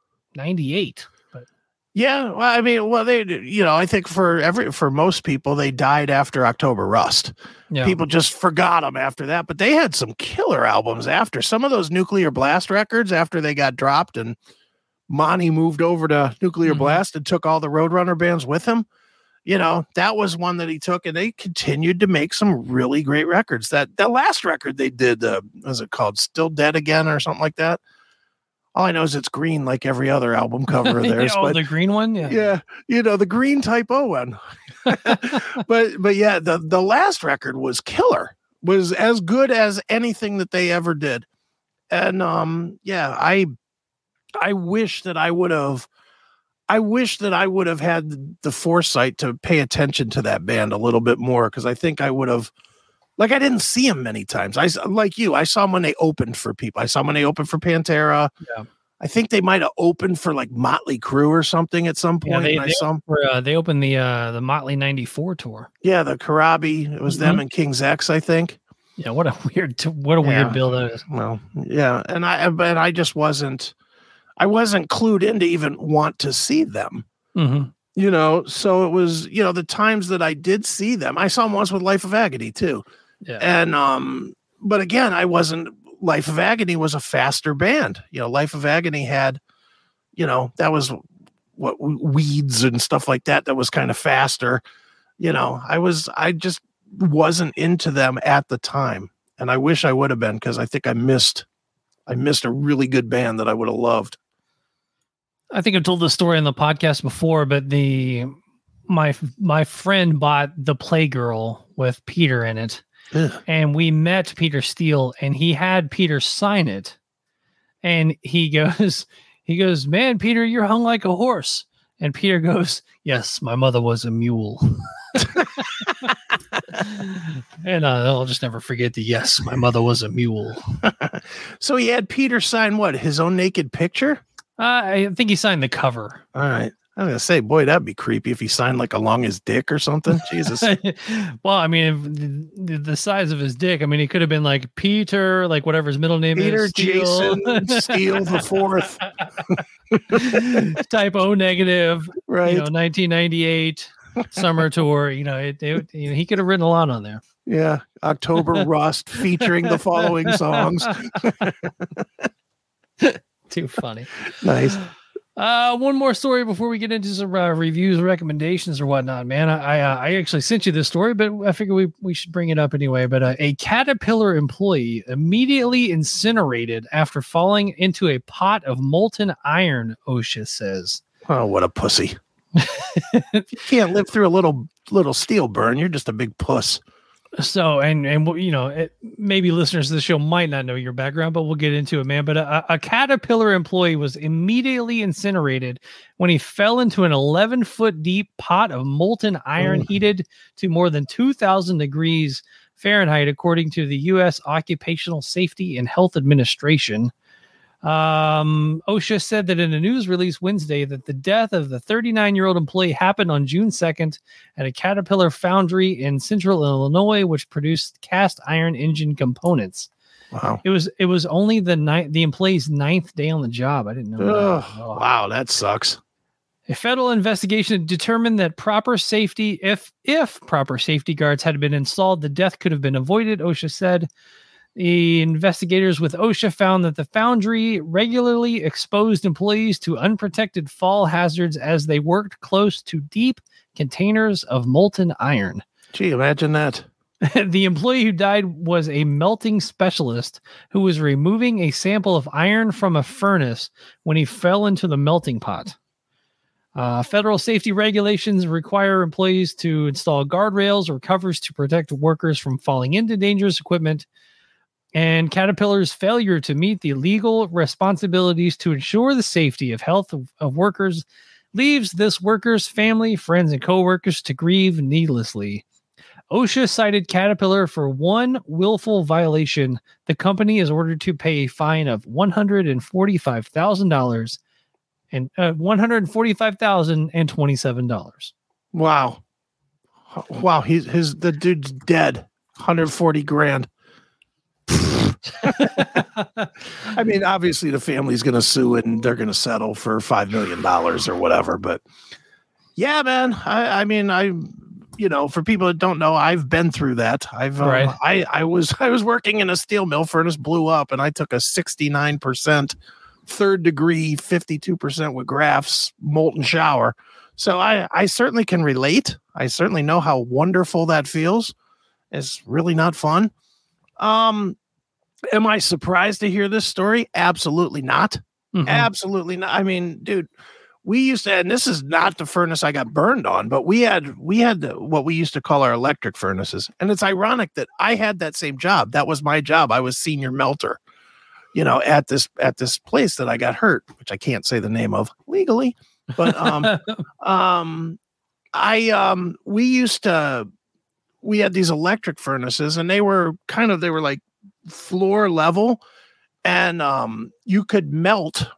98. Yeah, well, I mean, they, I think for most people, they died after October Rust. Yeah. People just forgot them after that, but they had some killer albums after. Some of those Nuclear Blast records, after they got dropped and Monty moved over to Nuclear Blast and took all the Roadrunner bands with him, that was one that he took, and they continued to make some really great records. That last record they did, was it called Still Dead Again or something like that? All I know is it's green, like every other album cover of theirs. But the green one? Yeah. The green Typo one. but yeah, the last record was killer, was as good as anything that they ever did. And I wish that I would have had the foresight to pay attention to that band a little bit more, because I think I would have. I didn't see him many times. I saw him when they opened for people. I saw him when they opened for Pantera. Yeah. I think they might have opened for Motley Crue or something at some point. Yeah, they opened the Motley 94 tour. Yeah, the Karabi. It was them and King's X, I think. Yeah, what a weird bill that is. Well, yeah, but I just wasn't clued in to even want to see them. Mm-hmm. So it was, the times that I did see them, I saw them once with Life of Agony too. Yeah. And, but again, Life of Agony was a faster band. Life of Agony had, that was what Weeds and stuff like that. That was kind of faster. I just wasn't into them at the time. And I wish I would have been, because I think I missed a really good band that I would have loved. I think I've told this story on the podcast before, but my friend bought The Playgirl with Peter in it. Ugh. And we met Peter Steele, and he had Peter sign it. And he goes, "Man, Peter, you're hung like a horse." And Peter goes, "Yes, my mother was a mule." And I'll just never forget the "yes, my mother was a mule." So he had Peter sign what? His own naked picture? I think he signed the cover. All right. I was going to say, boy, that'd be creepy if he signed along his dick or something. Jesus. Well, I mean, the size of his dick, I mean, he could have been Peter, whatever his middle name Peter is. Peter Jason Steele the Fourth. Typo Negative. Right. 1998 summer tour. He could have written a lot on there. Yeah. October Rust featuring the following songs. Too funny. Nice. One more story before we get into some reviews, recommendations, or whatnot, man. I actually sent you this story, but I figure we should bring it up anyway. But a Caterpillar employee immediately incinerated after falling into a pot of molten iron, OSHA says. Oh, what a pussy. You can't live through a little steel burn. You're just a big puss. So, and maybe listeners to the show might not know your background, but we'll get into it, man. But a Caterpillar employee was immediately incinerated when he fell into an 11-foot deep pot of molten iron heated to more than 2,000 degrees Fahrenheit, according to the U.S. Occupational Safety and Health Administration. OSHA said that in a news release Wednesday that the death of the 39-year-old employee happened on June 2nd at a Caterpillar foundry in central Illinois, which produced cast iron engine components. Wow. It was only the employee's 9th day on the job. I didn't know that. Oh. Wow, that sucks. A federal investigation determined that if proper safety guards had been installed, the death could have been avoided, OSHA said. The investigators with OSHA found that the foundry regularly exposed employees to unprotected fall hazards as they worked close to deep containers of molten iron. Gee, imagine that. The employee who died was a melting specialist who was removing a sample of iron from a furnace when he fell into the melting pot. Federal safety regulations require employees to install guardrails or covers to protect workers from falling into dangerous equipment. And Caterpillar's failure to meet the legal responsibilities to ensure the safety of health of workers leaves this worker's family, friends, and coworkers to grieve needlessly. OSHA cited Caterpillar for one willful violation. The company is ordered to pay a fine of $145,000 and $145,027. Wow. Wow, the dude's dead. 140 grand. I mean, obviously the family's going to sue and they're going to settle for $5 million or whatever. But yeah, man, I mean, for people that don't know, I've been through that. I was working in a steel mill, furnace blew up, and I took a 69% third degree, 52% with grafts, molten shower. So I certainly can relate. I certainly know how wonderful that feels. It's really not fun. Am I surprised to hear this story? Absolutely not. Mm-hmm. Absolutely not. I mean, dude, we used to, and this is not the furnace I got burned on, but we had what we used to call our electric furnaces. And it's ironic that I had that same job. That was my job. I was senior melter, at this place that I got hurt, which I can't say the name of legally, but, we had these electric furnaces, and they were like floor level, and you would melt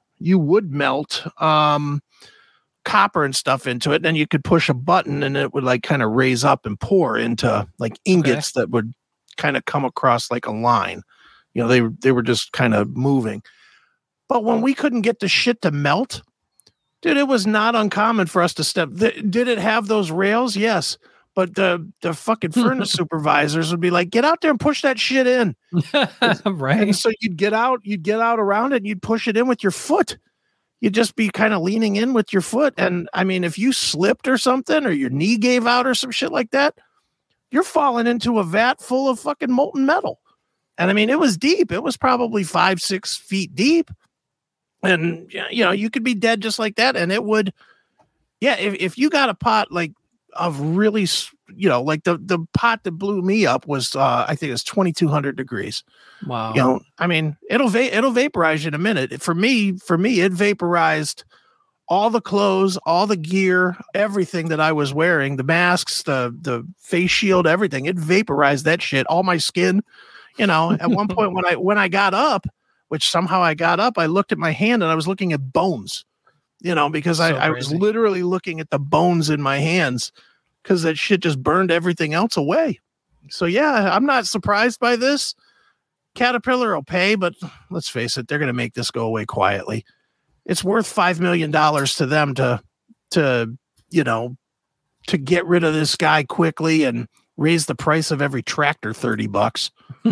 copper and stuff into it, and then you could push a button and it would like kind of raise up and pour into like ingots that would kind of come across like a line. They were just kind of moving. But when we couldn't get the shit to melt, dude, it was not uncommon for us to step. Did it have those rails? Yes. But the fucking furnace supervisors would be like, get out there and push that shit in. Right. And so you'd get out around it and you'd push it in with your foot. You'd just be kind of leaning in with your foot. And I mean, if you slipped or something, or your knee gave out or some shit like that, you're falling into a vat full of fucking molten metal. And I mean, it was deep. It was probably 5-6 feet deep. And, you could be dead just like that. And it would, if you got a pot like, of really, like the pot that blew me up was, I think it was 2,200 degrees. Wow. I mean, it'll vaporize you in a minute. For me, it vaporized all the clothes, all the gear, everything that I was wearing, the masks, the face shield, everything. It vaporized that shit, all my skin. At one point when I got up, which somehow I got up, I looked at my hand and I was looking at bones. Because I was literally looking at the bones in my hands because that shit just burned everything else away. So, yeah, I'm not surprised by this. Caterpillar will pay, but let's face it, they're going to make this go away quietly. It's worth $5 million to them to get rid of this guy quickly and raise the price of every tractor $30.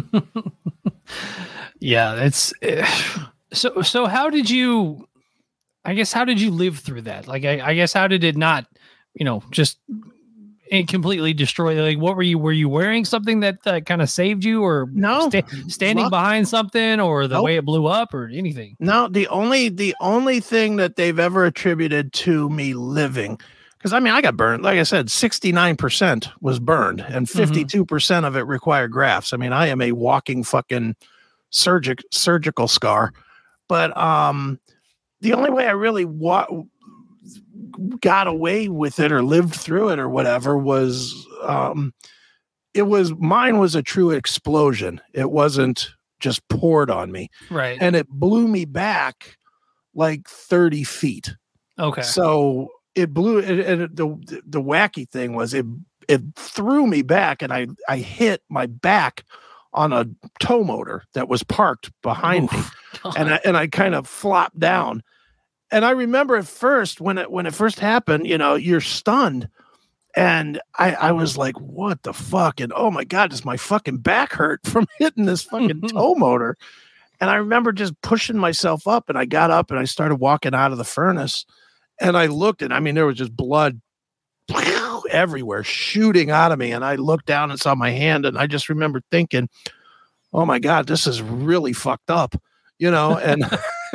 Yeah, it's so how did you... how did you live through that? Like, I guess, how did it not, just completely destroy? Like, what were you wearing something that kind of saved you, or no standing behind something, or the way it blew up, or anything? No, the only thing that they've ever attributed to me living, Because I mean, I got burned. Like I said, 69% was burned, and 52% of it required grafts. I mean, I am a walking fucking surgical scar. But the only way I really got away with it or lived through it or whatever was mine was a true explosion. It wasn't just poured on me, right? And it blew me back like 30 feet. Okay, so it blew it. The wacky thing was it threw me back, and I hit my back on a tow motor that was parked behind me, and I kind of flopped down. And I remember at first when it first happened, you know, you're stunned, and I was like, "What the fuck?" And oh my God, does my fucking back hurt from hitting this fucking tow motor? And I remember just pushing myself up, and I got up and I started walking out of the furnace. And I looked, and I mean, there was just blood everywhere shooting out of me. And I looked down and saw my hand, and I just remember thinking, oh my God, this is really fucked up, you know? And,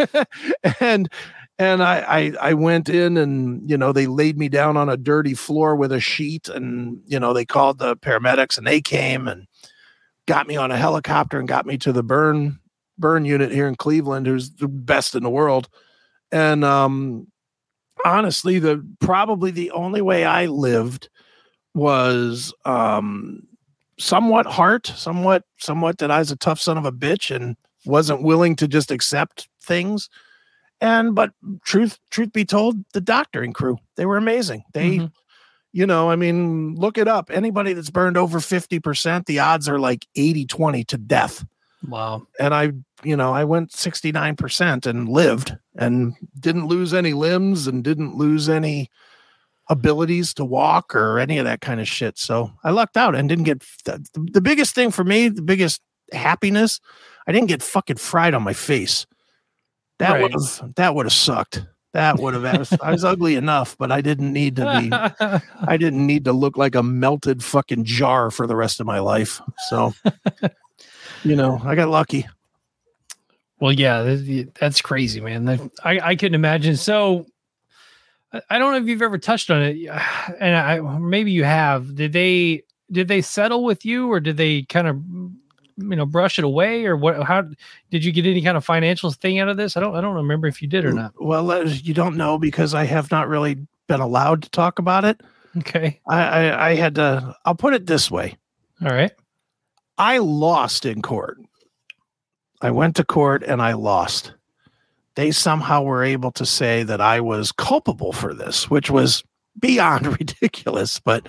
and I went in, and, you know, they laid me down on a dirty floor with a sheet, and, you know, they called the paramedics, and they came and got me on a helicopter and got me to the burn unit here in Cleveland, who's the best in the world. And, honestly, probably the only way I lived was somewhat that I was a tough son of a bitch and wasn't willing to just accept things. But truth be told, the doctoring crew, they were amazing. They, you know, I mean, look it up. Anybody that's burned over 50%, the odds are like 80-20 to death. Wow. And I went 69% and lived and didn't lose any limbs and didn't lose any abilities to walk or any of that kind of shit. So I lucked out and didn't get the biggest thing for me, the biggest happiness. I didn't get fucking fried on my face. That would have sucked. That would have, I was ugly enough, but I didn't need to look like a melted fucking jar for the rest of my life. So, you know, I got lucky. Well, yeah, that's crazy, man. I couldn't imagine. So I don't know if you've ever touched on it, and maybe you have. Did they settle with you, or did they kind of, you know, brush it away, or what? How did you get any kind of financial thing out of this? I don't remember if you did or not. Well, you don't know, because I have not really been allowed to talk about it. Okay. I had to. I'll put it this way. All right. I lost in court. I went to court and I lost. They somehow were able to say that I was culpable for this, which was beyond ridiculous. But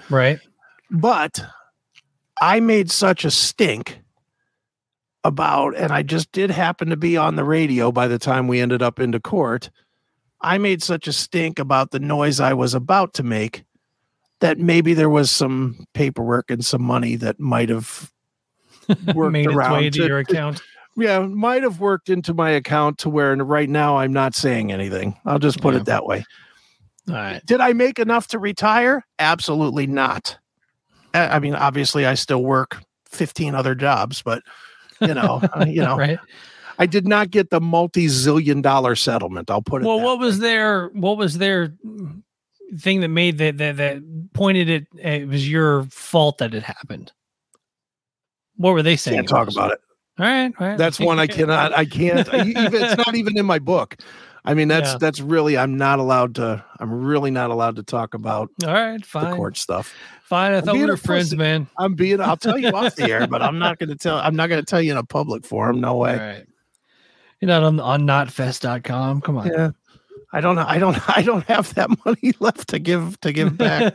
I made such a stink about, and I just did happen to be on the radio by the time we ended up into court. I made such a stink about the noise I was about to make that maybe there was some paperwork and some money that might have worked made around its way to your account. Yeah, might have worked into my account to where right now I'm not saying anything. I'll just put it that way. All right. Did I make enough to retire? Absolutely not. I mean, obviously I still work 15 other jobs, but you know, right. I did not get the multi-zillion-dollar settlement. I'll put it. Well, what was their thing that made that pointed it was your fault that it happened? What were they saying? Can't talk about it. All right. That's one I can't. It's not even in my book. I mean, that's really, I'm really not allowed to talk about all right, fine. The court stuff. Fine. I thought we were friends, man. I'll tell you off the air, but I'm not going to tell you in a public forum. No way. All right. You're not on notfest.com. Come on. Yeah. I don't have that money left to give back.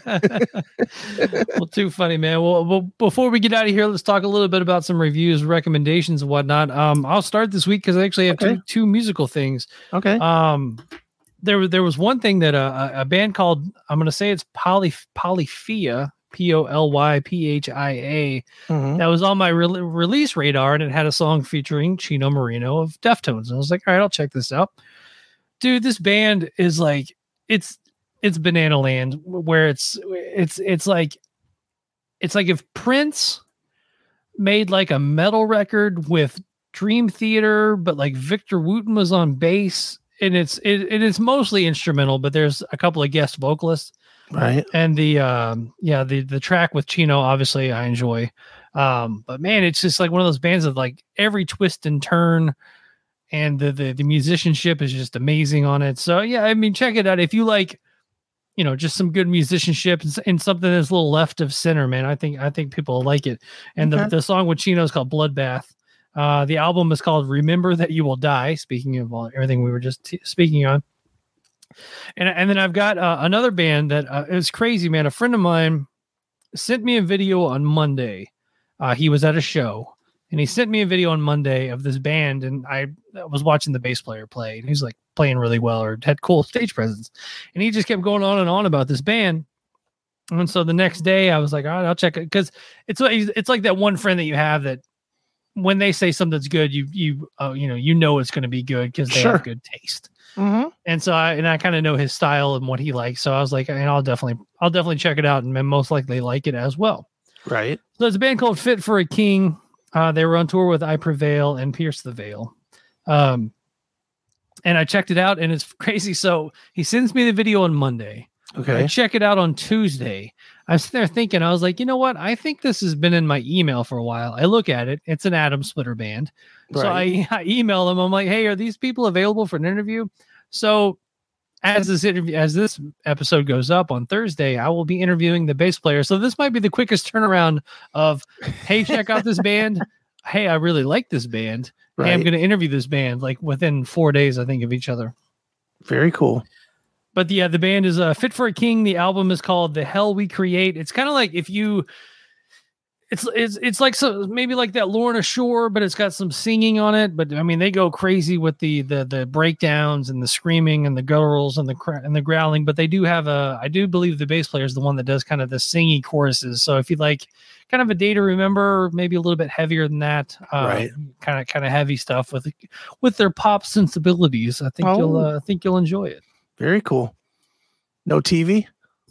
Well, too funny, man. Well, before we get out of here, let's talk a little bit about some reviews, recommendations, and whatnot. I'll start this week because I actually have two musical things. Okay. There was one thing that a band called, I'm going to say it's Polyphia, Polyphia, that was on my release radar, and it had a song featuring Chino Moreno of Deftones. And I was like, all right, I'll check this out. Dude, this band is like, it's banana land, where it's like if Prince made like a metal record with Dream Theater, but like Victor Wooten was on bass, and it's mostly instrumental, but there's a couple of guest vocalists. Right. And the track with Chino, obviously I enjoy. But man, it's just like one of those bands of like every twist and turn, and the musicianship is just amazing on it. So yeah, I mean, check it out if you like, just some good musicianship and something that's a little left of center, man. I think people will like it. And the song with Chino is called Bloodbath. The album is called Remember That You Will Die. Speaking of everything we were just speaking on. And then I've got another band that it was crazy, man. A friend of mine sent me a video on Monday. He was at a show and he sent me a video on Monday of this band. And I was watching the bass player play, and he's like playing really well or had cool stage presence. And he just kept going on and on about this band. And so the next day I was like, all right, I'll check it. Cause it's like that one friend that you have that when they say something's good, you know, it's going to be good because they have good taste. Mm-hmm. And so I kind of know his style and what he likes. So I was like, and I'll definitely check it out and most likely like it as well. Right. So there's a band called Fit for a King. They were on tour with I Prevail and Pierce the Veil. And I checked it out and it's crazy. So he sends me the video on Monday. Okay. I check it out on Tuesday. I was there thinking, I was like, you know what? I think this has been in my email for a while. I look at it. It's an Atom Splitter band. Right. So I email them. I'm like, hey, are these people available for an interview? So as this episode goes up on Thursday, I will be interviewing the bass player. So this might be the quickest turnaround of, hey, check out this band. Hey, I really like this band. Right. Hey, I'm going to interview this band like within 4 days, I think, of each other. Very cool. But yeah, the band is Fit for a King. The album is called The Hell We Create. It's kind of like it's like maybe like that Lorna Shore, but it's got some singing on it. But I mean, they go crazy with the breakdowns and the screaming and the gutturals and the growling. But they do have I do believe the bass player is the one that does kind of the singy choruses. So if you like kind of a Day to Remember, maybe a little bit heavier than that, right? Kind of heavy stuff with their pop sensibilities, I think you'll enjoy it. Very cool. No TV?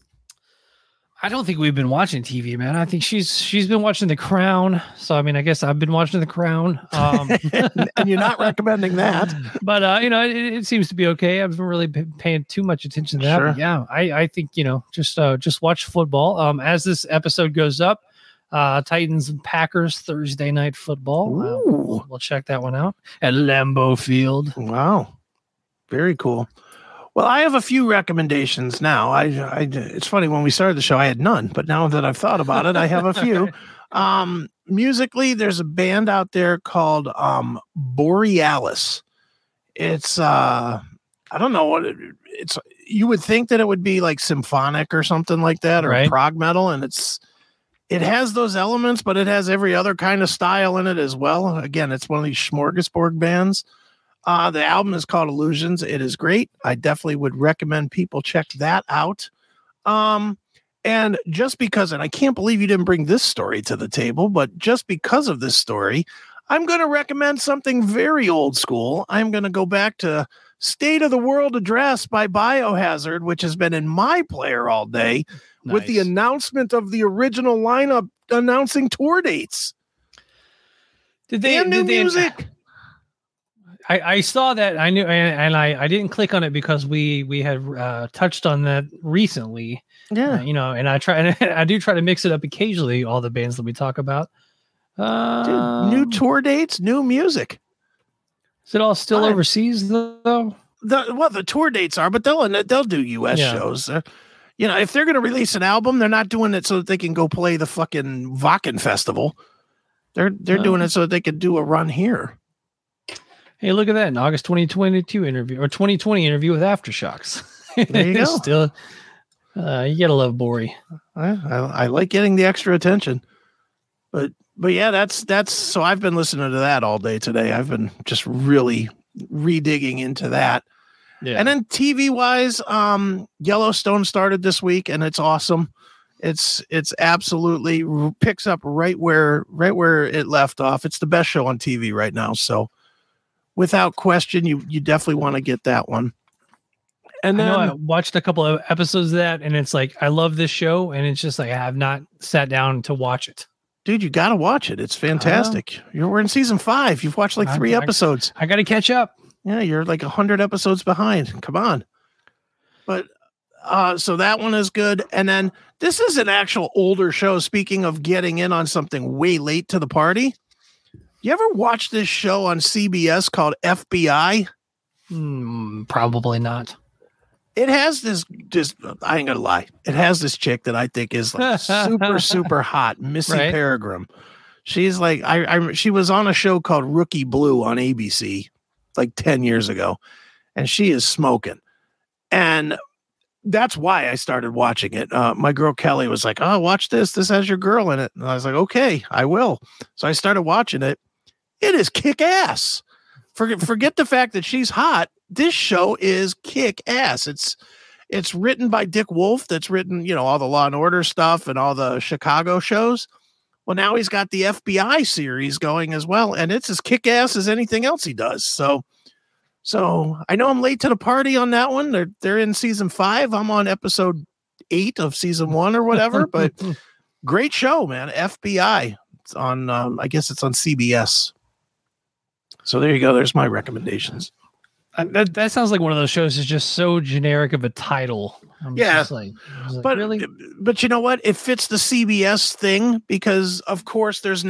I don't think we've been watching TV, man. I think she's been watching The Crown. So, I mean, I guess I've been watching The Crown. And you're not recommending that. But, it seems to be okay. I haven't really been paying too much attention to that. Sure. But yeah, I think, just watch football. As this episode goes up, Titans and Packers Thursday night football. We'll check that one out at Lambeau Field. Wow. Very cool. Well, I have a few recommendations now. It's funny, when we started the show, I had none, but now that I've thought about it, I have a few. Musically, there's a band out there called Borealis. It's I don't know what it's. You would think that it would be like symphonic or something like that, or prog metal, and it has those elements, but it has every other kind of style in it as well. Again, it's one of these smorgasbord bands. The album is called Illusions. It is great. I definitely would recommend people check that out. And just because, and I can't believe you didn't bring this story to the table, but just because of this story, I'm going to recommend something very old school. I'm going to go back to State of the World Address by Biohazard, which has been in my player all day, with the announcement of the original lineup announcing tour dates. Did they new music? I saw that. I knew, and I didn't click on it because we had touched on that recently. Yeah, and I do try to mix it up occasionally. All the bands that we talk about, dude, new tour dates, new music. Is it all still overseas though? The tour dates are, but they'll do U.S. shows. If they're going to release an album, they're not doing it so that they can go play the fucking Wacken Festival. They're doing it so that they can do a run here. Hey, look at that. An August 2022 interview or 2020 interview with Aftershocks. There you go. Still, you gotta love Bori. I like getting the extra attention, but yeah, that's so I've been listening to that all day today. I've been just really redigging into that. Yeah. And then TV wise, Yellowstone started this week and it's awesome. It's absolutely picks up right where it left off. It's the best show on TV right now. So without question, you definitely want to get that one. And then I watched a couple of episodes of that, and it's like, I love this show, and it's just like I have not sat down to watch it. Dude, you got to watch it. It's fantastic. We're in season 5. You've watched like 3 episodes. I got to catch up. Yeah, you're like 100 episodes behind. Come on. But So that one is good. And then this is an actual older show. Speaking of getting in on something way late to the party, you ever watch this show on CBS called FBI? Probably not. It has this, just, I ain't gonna lie, it has this chick that I think is like super, super hot, Missy Right. Peregrine. She's like, she was on a show called Rookie Blue on ABC like 10 years ago, and she is smoking. And that's why I started watching it. My girl Kelly was like, "Oh, watch this. This has your girl in it." And I was like, "Okay, I will." So I started watching it. It is kick ass. Forget the fact that she's hot. This show is kick ass. It's written by Dick Wolf. That's written, all the Law and Order stuff and all the Chicago shows. Well, now he's got the FBI series going as well, and it's as kick ass as anything else he does. So I know I'm late to the party on that one. They're in season 5. I'm on episode 8 of season 1 or whatever, but great show, man. FBI. It's on, I guess it's on CBS. So there you go. There's my recommendations. That sounds like one of those shows is just so generic of a title. Yeah. But really, but you know what? It fits the CBS thing because, of course, there's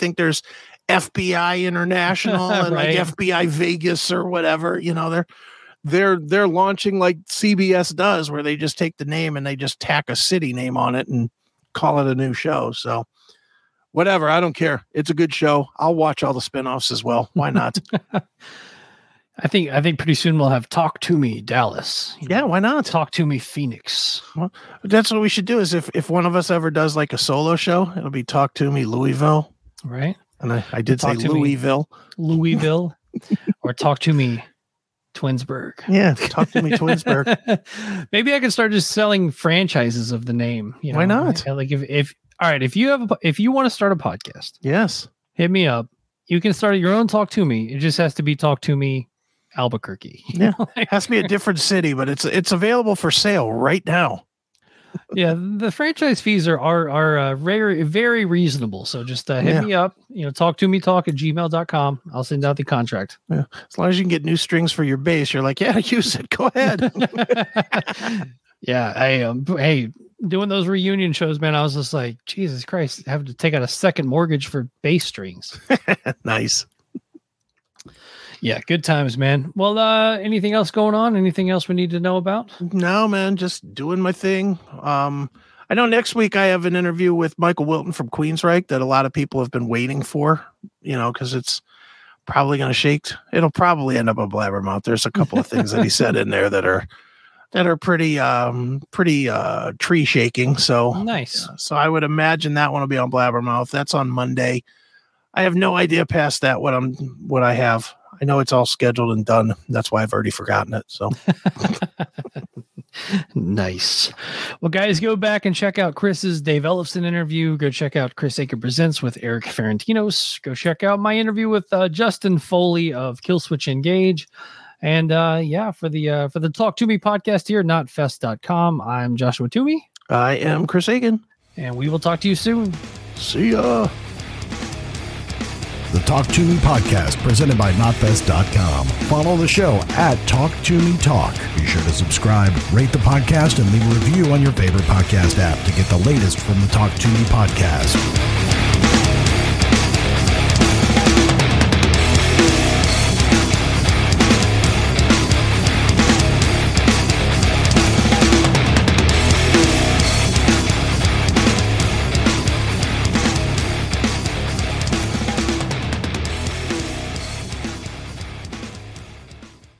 FBI International and Right. like FBI Vegas or whatever. They're launching like CBS does, where they just take the name and they just tack a city name on it and call it a new show. So whatever, I don't care. It's a good show. I'll watch all the spinoffs as well. Why not? I think pretty soon we'll have Talk to Me Dallas. Yeah, why not? Talk to Me Phoenix. Well, that's what we should do. Is if one of us ever does like a solo show, it'll be Talk to Me Louisville. Right. And I did say Talk to Me. Louisville. Or Talk to Me Twinsburg. Yeah, Talk to Me Twinsburg. Maybe I could start just selling franchises of the name. Why not? Like if all right, if you want to start a podcast, Yes. hit me up. You can start your own Talk to Me. It just has to be Talk to Me Albuquerque. Yeah. It has to be a different city, but it's available for sale right now. Yeah, the franchise fees are very, very reasonable. So just hit me up, talk@gmail.com. I'll send out the contract. Yeah. As long as you can get new strings for your bass, you're like, yeah, use it. Go ahead. Yeah, hey, doing those reunion shows, man, I was just like, Jesus Christ, I have to take out a second mortgage for bass strings. Nice. Yeah, good times, man. Well, anything else going on? Anything else we need to know about? No, man, just doing my thing. I know next week I have an interview with Michael Wilton from Queensryche that a lot of people have been waiting for, because it's probably going to shake. It'll probably end up a blabbermouth. There's a couple of things that he said in there that are pretty tree shaking. So Nice. So I would imagine that one will be on Blabbermouth. That's on Monday. I have no idea past that what I have. I know it's all scheduled and done. That's why I've already forgotten it. So Nice. Well, guys, go back and check out Chris's Dave Ellefson interview. Go check out Chris Aker Presents with Eric Ferentinos. Go check out my interview with Justin Foley of Killswitch Engage. And for the Talk to Me podcast here, notfest.com. I'm Joshua Toomey. I am Chris Akin. And we will talk to you soon. See ya. The Talk to Me podcast presented by NotFest.com. Follow the show at Talk to Me Talk. Be sure to subscribe, rate the podcast, and leave a review on your favorite podcast app to get the latest from the Talk to Me podcast.